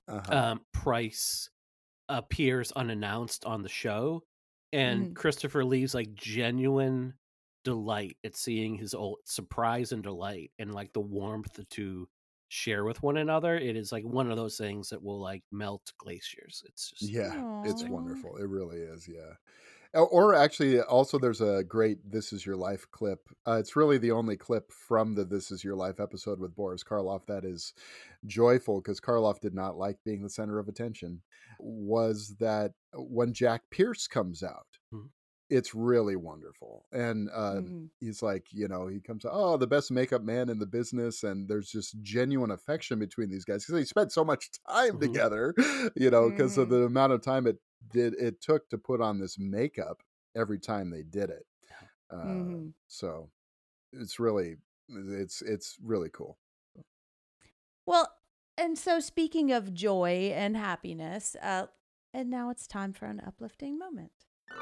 Speaker 1: Price appears unannounced on the show, and Christopher Lee's like genuine delight at seeing his old surprise and delight and like the warmth to share with one another. It is like one of those things that will like melt glaciers. It's just
Speaker 5: It's wonderful. It really is. Yeah. Or actually, also, there's a great "This Is Your Life" clip. It's really the only clip from the "This Is Your Life" episode with Boris Karloff that is joyful, because Karloff did not like being the center of attention. Was that when Jack Pierce comes out? It's really wonderful, and he's like, you know, he comes out, oh, the best makeup man in the business, and there's just genuine affection between these guys because they spent so much time together, you know, because of the amount of time it took to put on this makeup every time they did it. So it's really It's really cool.
Speaker 4: Well, and so speaking of joy and happiness, and now it's time for an uplifting moment.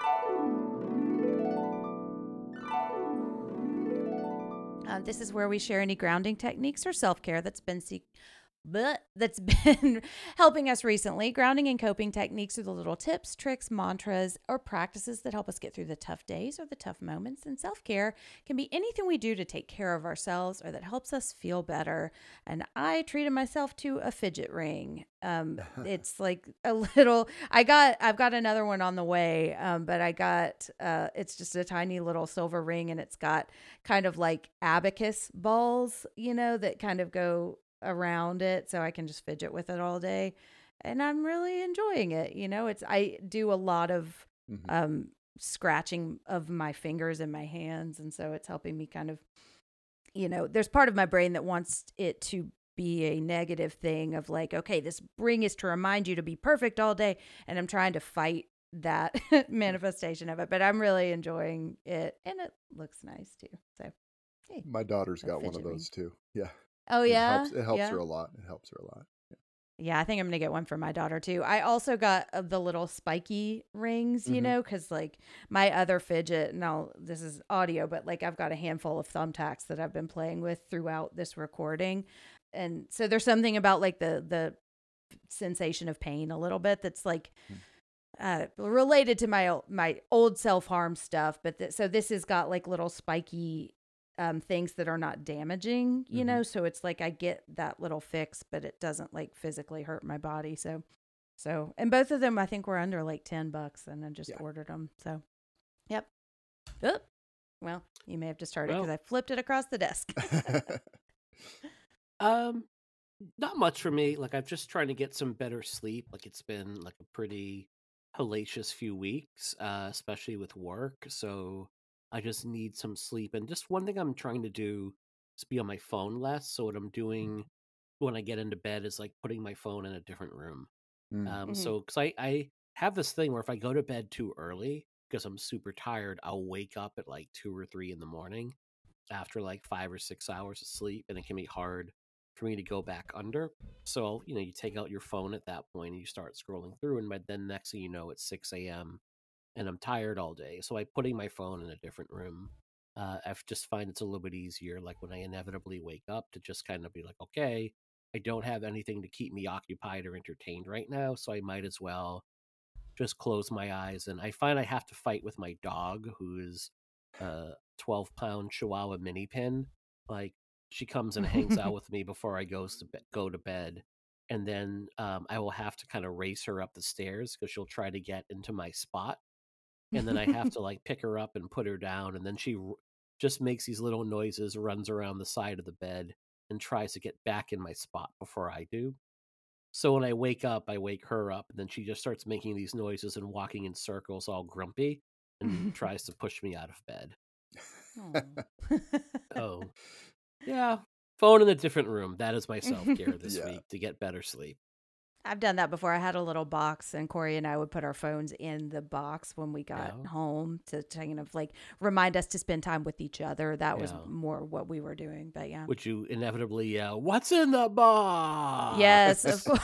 Speaker 4: This is where we share any grounding techniques or self-care that's been helping us recently. Grounding and coping techniques are the little tips, tricks, mantras, or practices that help us get through the tough days or the tough moments. And self-care can be anything we do to take care of ourselves or that helps us feel better. And I treated myself to a fidget ring. It's like a little, I've got another one on the way, but I got, it's just a tiny little silver ring, and it's got kind of like abacus balls, that kind of go around it, so I can just fidget with it all day, and I'm really enjoying it. I do a lot of scratching of my fingers and my hands, and so it's helping me kind of, there's part of my brain that wants it to be a negative thing of like, okay, this ring is to remind you to be perfect all day, and I'm trying to fight that manifestation of it, but I'm really enjoying it, and it looks nice too. So hey,
Speaker 5: My daughter's
Speaker 4: a
Speaker 5: got one of
Speaker 4: fidget ring.
Speaker 5: those too. Yeah.
Speaker 4: Oh yeah,
Speaker 5: It helps
Speaker 4: yeah.
Speaker 5: her a lot. It helps her a lot.
Speaker 4: Yeah, I think I'm going to get one for my daughter too. I also got the little spiky rings, because like my other fidget, now this is audio, but like I've got a handful of thumbtacks that I've been playing with throughout this recording. And so there's something about like the sensation of pain a little bit that's like related to my old self-harm stuff. But so this has got like little spiky things that are not damaging, so it's like I get that little fix, but it doesn't like physically hurt my body. So, and both of them, I think were under like $10, and I just ordered them. So, yep. Oh, well, you may have just heard it because I flipped it across the desk.
Speaker 1: Not much for me. Like, I'm just trying to get some better sleep. Like, it's been like a pretty hellacious few weeks, especially with work. So I just need some sleep. And just one thing I'm trying to do is be on my phone less. So what I'm doing when I get into bed is like putting my phone in a different room. So because I have this thing where if I go to bed too early because I'm super tired, I'll wake up at like 2 or 3 in the morning after like 5 or 6 hours of sleep, and it can be hard for me to go back under. So you take out your phone at that point and you start scrolling through, and then next thing you know, it's 6 a.m. and I'm tired all day. So putting my phone in a different room, I just find it's a little bit easier. Like when I inevitably wake up, to just kind of be like, okay, I don't have anything to keep me occupied or entertained right now, so I might as well just close my eyes. And I find I have to fight with my dog, who is a 12-pound Chihuahua mini pin. Like, she comes and hangs out with me before I go to bed. And then I will have to kind of race her up the stairs because she'll try to get into my spot. And then I have to like pick her up and put her down. And then she just makes these little noises, runs around the side of the bed, and tries to get back in my spot before I do. So when I wake up, I wake her up, and then she just starts making these noises and walking in circles all grumpy and tries to push me out of bed. Oh, yeah. Phone in a different room. That is my self-care this week to get better sleep.
Speaker 4: I've done that before. I had a little box, and Corey and I would put our phones in the box when we got home to kind of like remind us to spend time with each other. That was more what we were doing. But yeah.
Speaker 1: Would you inevitably yell, "What's in the box?"
Speaker 4: Yes, of course.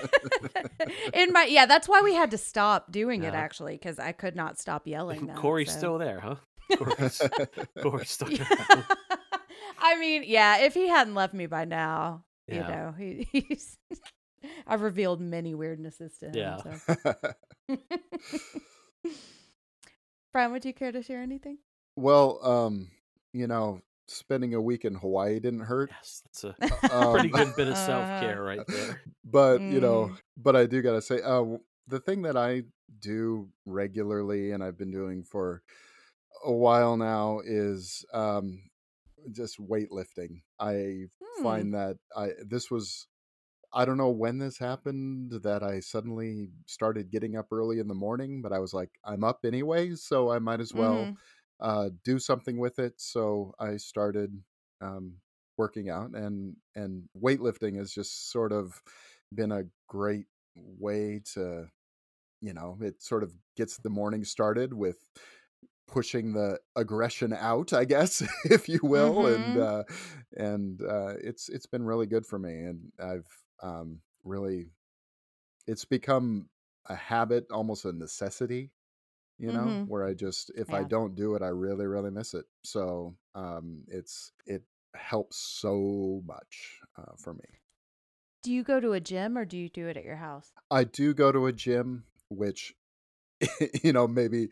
Speaker 4: That's why we had to stop doing it actually, because I could not stop yelling.
Speaker 1: Corey's still there, huh? Corey's still there.
Speaker 4: I mean, if he hadn't left me by now, he's. I've revealed many weirdnesses to him.
Speaker 1: Yeah.
Speaker 4: So. Brian, would you care to share anything?
Speaker 5: Well, spending a week in Hawaii didn't hurt.
Speaker 1: Yes, that's a pretty good bit of self-care right there.
Speaker 5: But, but I do got to say, the thing that I do regularly and I've been doing for a while now is just weightlifting. I find that I don't know when this happened, that I suddenly started getting up early in the morning, but I was like, I'm up anyway, so I might as well do something with it. So I started working out, and weightlifting has just sort of been a great way to, it sort of gets the morning started with pushing the aggression out, I guess, if you will,
Speaker 4: Mm-hmm.
Speaker 5: and it's been really good for me, and I've really it's become a habit, almost a necessity,
Speaker 4: Mm-hmm.
Speaker 5: where I just if I
Speaker 4: Yeah.
Speaker 5: don't do it, I really really miss it. So it helps so much for me.
Speaker 4: Do you go to a gym or do you do it at your house?
Speaker 5: I do go to a gym, which maybe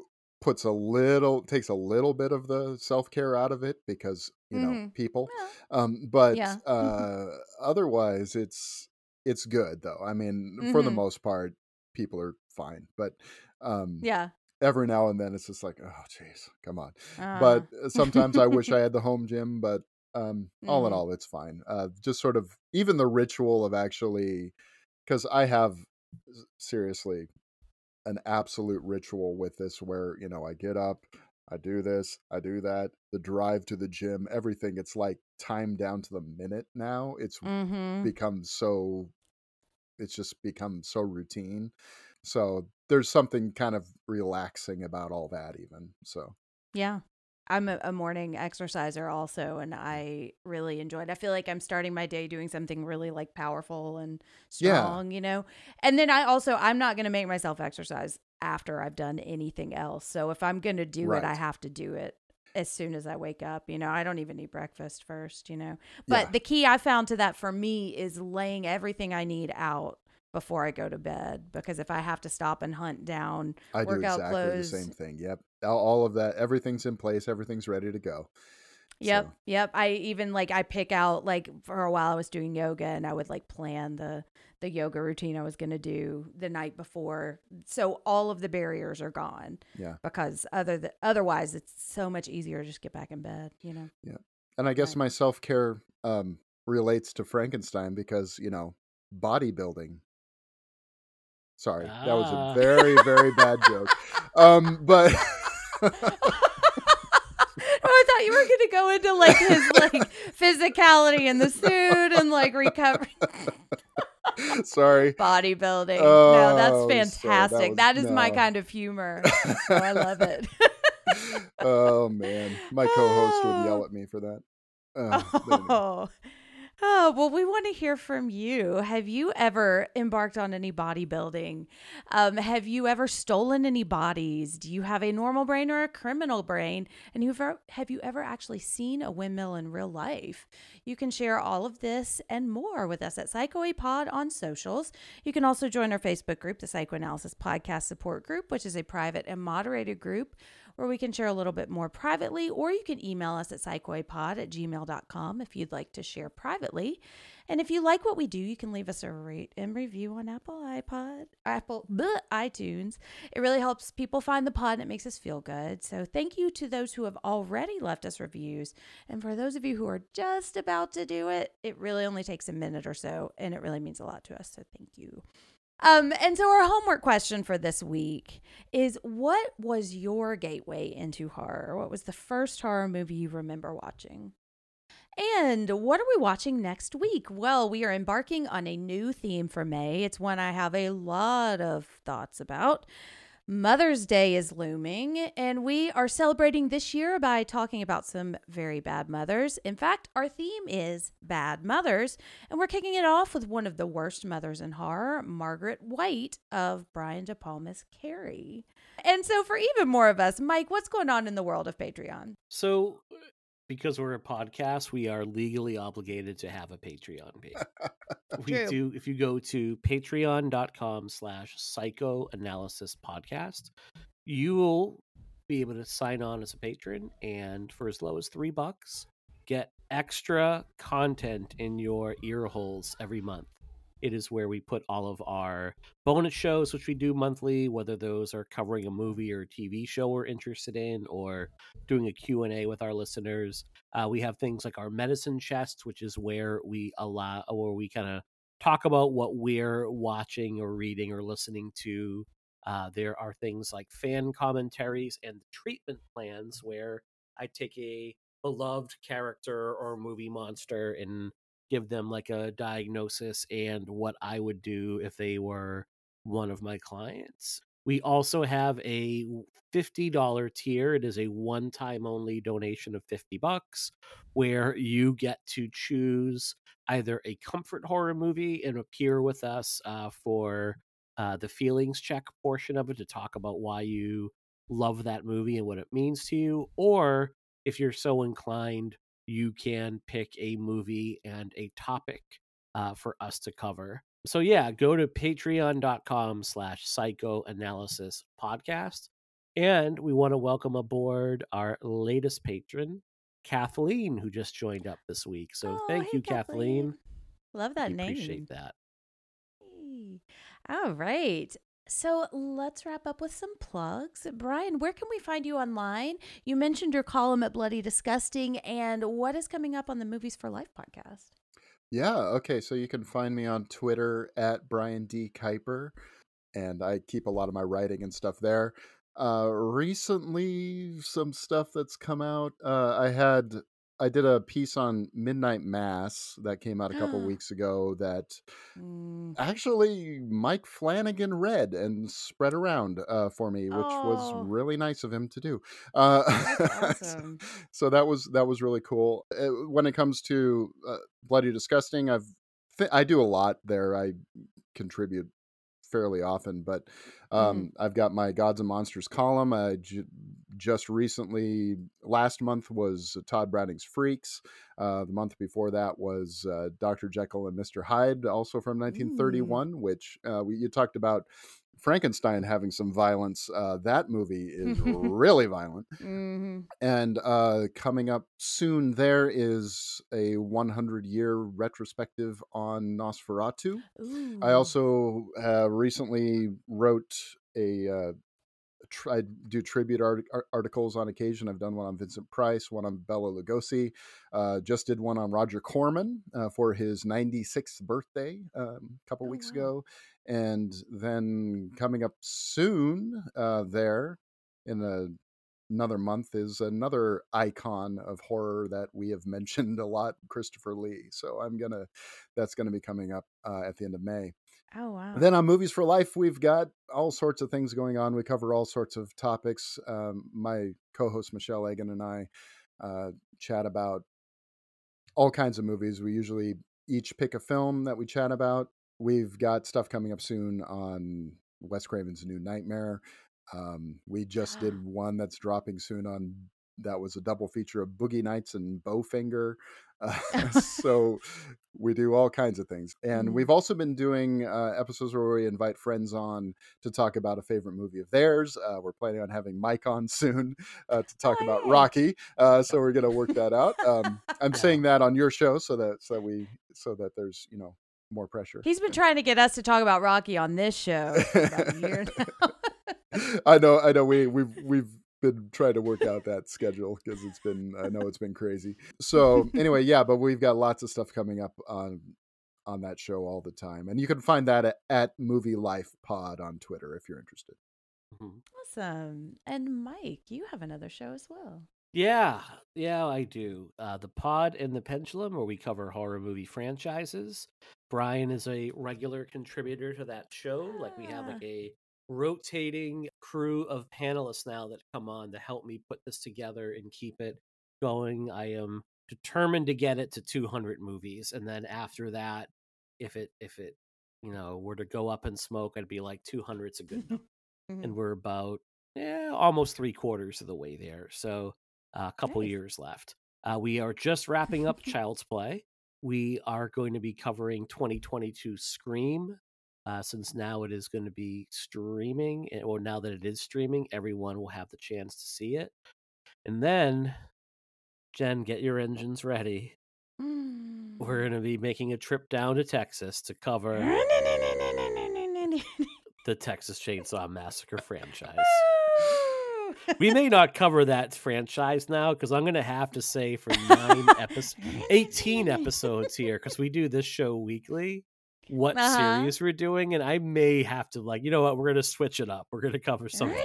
Speaker 5: takes a little bit of the self-care out of it because,
Speaker 4: Mm-hmm.
Speaker 5: people.
Speaker 4: Well,
Speaker 5: But
Speaker 4: yeah.
Speaker 5: otherwise it's good though. I mean, for the
Speaker 4: Mm-hmm.
Speaker 5: most part, people are fine. But um
Speaker 4: Yeah.
Speaker 5: every now and then it's just like, oh jeez, come on.
Speaker 4: Uh.
Speaker 5: But sometimes I wish I had the home gym, but all in
Speaker 4: Mm-hmm.
Speaker 5: all, it's fine. Just sort of even the ritual of actually, because I have seriously an absolute ritual with this where, I get up, I do this, I do that, the drive to the gym, everything. It's like time down to the minute now.
Speaker 4: Mm-hmm.
Speaker 5: Become so, it's just become so routine. So there's something kind of relaxing about all that, even. So,
Speaker 4: Yeah. I'm a morning exerciser also, and I really enjoy it. I feel like I'm starting my day doing something really like powerful and
Speaker 5: yeah,
Speaker 4: strong, And then I'm not going to make myself exercise after I've done anything else. So if I'm going to do it, I
Speaker 5: right.
Speaker 4: have to do it as soon as I wake up. I don't even eat breakfast first.
Speaker 5: Yeah,
Speaker 4: But the key I found to that for me is laying everything I need out before I go to bed, because if I have to stop and hunt down
Speaker 5: I do
Speaker 4: workout
Speaker 5: exactly the same
Speaker 4: clothes.
Speaker 5: thing. Yep. All of that, everything's in place, everything's ready to go.
Speaker 4: Yep,
Speaker 5: So,
Speaker 4: yep. I even I pick out, like, for a while I was doing yoga, and I would like plan the yoga routine I was going to do the night before. So all of the barriers are gone,
Speaker 5: yeah.
Speaker 4: because otherwise it's so much easier to just get back in bed.
Speaker 5: Yeah. And I guess
Speaker 4: But
Speaker 5: my self-care relates to Frankenstein because, bodybuilding. Sorry, that was a
Speaker 1: Ah.
Speaker 5: very, very bad joke. But
Speaker 4: Oh, I thought you were going to go into like his like physicality in the suit and like recovery.
Speaker 5: sorry.
Speaker 4: Bodybuilding. No, that's
Speaker 5: Oh, sorry. That
Speaker 4: fantastic.
Speaker 5: was
Speaker 4: That is my
Speaker 5: no.
Speaker 4: kind of humor. So I love it.
Speaker 5: Oh man, my co-host would yell
Speaker 4: Oh,
Speaker 5: at me for that. But anyway.
Speaker 4: oh, oh, well, we want to hear from you. Have you ever embarked on any bodybuilding? Have you ever stolen any bodies? Do you have a normal brain or a criminal brain? And have you ever actually seen a windmill in real life? You can share all of this and more with us at PsychoAPod on socials. You can also join our Facebook group, the Psychoanalysis Podcast Support Group, which is a private and moderated group where we can share a little bit more privately, or you can email us at psychoapod@gmail.com if you'd like to share privately. And if you like what we do, you can leave us a rate and review on iTunes. It really helps people find the pod and it makes us feel good. So thank you to those who have already left us reviews. And for those of you who are just about to do it, it really only takes a minute or so, and it really means a lot to us. So thank you. And so our homework question for this week is, what was your gateway into horror? What was the first horror movie you remember watching? And what are we watching next week? Well, we are embarking on a new theme for May. It's one I have a lot of thoughts about. Mother's Day is looming, and we are celebrating this year by talking about some very bad mothers. In fact, our theme is Bad Mothers, and we're kicking it off with one of the worst mothers in horror, Margaret White of Brian De Palma's Carrie. And so, for even more of us, Mike, what's going on in the world of Patreon?
Speaker 1: So, because we're a podcast, we are legally obligated to have a Patreon page. We
Speaker 4: True.
Speaker 1: do. If you go to patreon.com/psychoanalysis podcast, you will be able to sign on as a patron, and for as low as $3, get extra content in your ear holes every month. It is where we put all of our bonus shows, which we do monthly, whether those are covering a movie or a TV show we're interested in, or doing a Q&A with our listeners. We have things like our medicine chest, which is where we kind of talk about what we're watching or reading or listening to. There are things like fan commentaries and treatment plans, where I take a beloved character or movie monster and give them like a diagnosis and what I would do if they were one of my clients. We also have a $50 tier. It is a one-time only donation of $50 where you get to choose either a comfort horror movie and appear with us for the feelings check portion of it to talk about why you love that movie and what it means to you, or if you're so inclined, you can pick a movie and a topic for us to cover. So yeah, go to patreon.com/psychoanalysis podcast. And we want to welcome aboard our latest patron, Kathleen, who just joined up this week. So thank you, Kathleen.
Speaker 4: Love that
Speaker 1: we
Speaker 4: name.
Speaker 1: Appreciate that.
Speaker 4: All right. So let's wrap up with some plugs. Brian, where can we find you online? You mentioned your column at Bloody Disgusting, and what is coming up on the Movies for Life podcast?
Speaker 5: Yeah, okay, so you can find me on Twitter at Brian D. Kuiper, and I keep a lot of my writing and stuff there. Recently, some stuff that's come out. I did a piece on Midnight Mass that came out a couple weeks ago that actually Mike Flanagan read and spread around for me, which was really nice of him to do.
Speaker 4: That's awesome.
Speaker 5: So that was really cool. When it comes to Bloody Disgusting, I do a lot there. I contribute fairly often, but I've got my Gods and Monsters column. I just recently, last month was Todd Browning's Freaks. The month before that was Dr. Jekyll and Mr. Hyde, also from 1931, which you talked about Frankenstein having some violence. That movie is really violent. And coming up soon, there is a 100-year retrospective on Nosferatu. I also recently wrote I do tribute articles on occasion. I've done one on Vincent Price, one on Bela Lugosi. Just did one on Roger Corman for his 96th birthday a couple weeks ago. And then coming up soon there in another month is another icon of horror that we have mentioned a lot, Christopher Lee. So that's gonna be coming up at the end of May.
Speaker 4: Oh, wow.
Speaker 5: Then on Movies for Life, we've got all sorts of things going on. We cover all sorts of topics. My co-host Michelle Egan and I chat about all kinds of movies. We usually each pick a film that we chat about. We've got stuff coming up soon on Wes Craven's New Nightmare. We just did one that's dropping soon on, that was a double feature of Boogie Nights and Bowfinger. So we do all kinds of things. And we've also been doing episodes where we invite friends on to talk about a favorite movie of theirs. We're planning on having Mike on soon to talk about Rocky. So we're going to work that out. I'm saying that on your show so that there's, more pressure.
Speaker 4: He's been trying to get us to talk about Rocky on this show for about a year now.
Speaker 5: I know. We've been trying to work out that schedule because I know it's been crazy. So anyway, yeah, but we've got lots of stuff coming up on that show all the time, and you can find that at Movie Life Pod on Twitter if you're interested.
Speaker 4: Awesome. And Mike, you have another show as well.
Speaker 1: Yeah, I do. The Pod and the Pendulum, where we cover horror movie franchises. Brian is a regular contributor to that show. Like, we have like a rotating crew of panelists now that come on to help me put this together and keep it going. I am determined to get it to 200 movies, and then after that, if it were to go up in smoke, I'd be like 200's a good number. And we're about almost 3/4 of the way there. So a couple years left. We are just wrapping up Child's Play. We are going to be covering 2022 Scream. Since now it is going to be streaming, or now that it is streaming, everyone will have the chance to see it. And then, Jen, get your engines ready. We're going to be making a trip down to Texas to cover the Texas Chainsaw Massacre franchise. We may not cover that franchise now because I'm going to have to say for 18 episodes here, because we do this show weekly, what series we're doing, and I may have to, like, you know what, we're going to switch it up. We're going to cover something.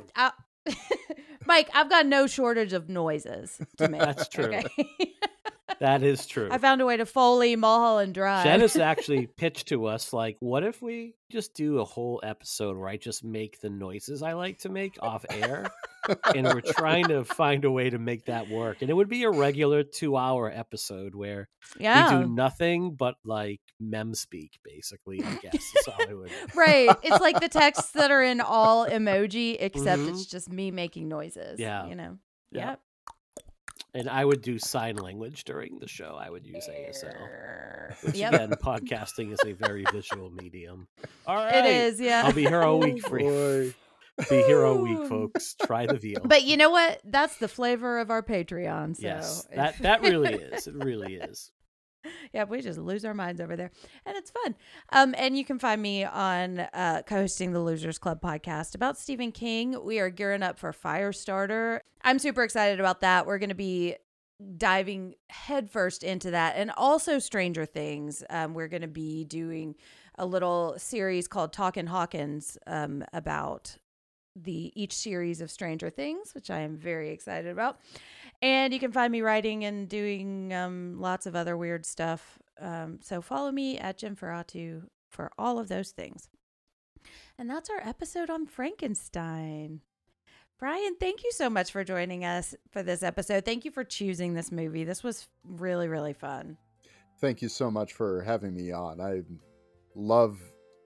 Speaker 4: Mike, I've got no shortage of noises to make.
Speaker 1: That's true.
Speaker 4: Okay?
Speaker 1: That is true.
Speaker 4: I found a way to Foley Mulholland Drive.
Speaker 1: Janice actually pitched to us, like, what if we just do a whole episode where I just make the noises I like to make off air? And we're trying to find a way to make that work. And it would be a regular 2-hour episode where we do nothing but like mem speak, basically, I guess. So I would...
Speaker 4: Right. It's like the texts that are in all emoji, except it's just me making noises.
Speaker 1: Yeah.
Speaker 4: You know?
Speaker 1: Yeah.
Speaker 4: Yep.
Speaker 1: And I would do sign language during the show. I would use ASL. Which,
Speaker 4: Yep.
Speaker 1: again, podcasting is a very visual medium. All right.
Speaker 4: It is, yeah.
Speaker 1: I'll be here all week for you.
Speaker 5: Boy.
Speaker 1: Be here all week, folks. Try the veal.
Speaker 4: But you know what? That's the flavor of our Patreon. So.
Speaker 1: Yes, that really is. It really is.
Speaker 4: Yeah, we just lose our minds over there. And it's fun. And you can find me on co-hosting the Losers Club podcast about Stephen King. We are gearing up for Firestarter. I'm super excited about that. We're going to be diving headfirst into that. And also Stranger Things. We're going to be doing a little series called Talkin' Hawkins about each series of Stranger Things, which I am very excited about. And you can find me writing and doing lots of other weird stuff. So follow me at Jen Ferratu for all of those things. And that's our episode on Frankenstein. Brian, thank you so much for joining us for this episode. Thank you for choosing this movie. This was really, really fun.
Speaker 5: Thank you so much for having me on. I love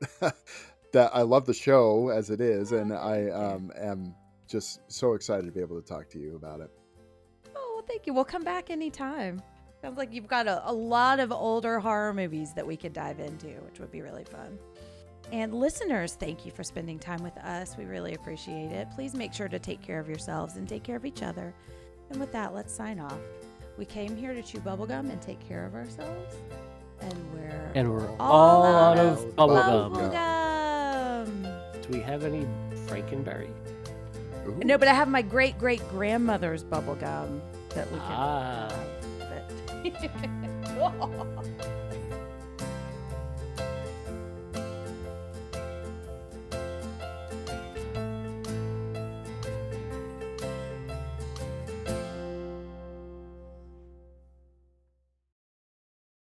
Speaker 5: that. I love the show as it is, and I am just so excited to be able to talk to you about it.
Speaker 4: Oh, well, thank you. We'll come back anytime. Sounds like you've got a lot of older horror movies that we could dive into, which would be really fun. And listeners, thank you for spending time with us. We really appreciate it. Please make sure to take care of yourselves and take care of each other. And with that, let's sign off. We came here to chew bubblegum and take care of ourselves. And we're
Speaker 1: all out of
Speaker 4: bubblegum.
Speaker 1: Do we have any Frankenberry?
Speaker 5: Ooh.
Speaker 4: No, but I have my great-great-grandmother's bubblegum that we can...
Speaker 1: Ah.
Speaker 4: but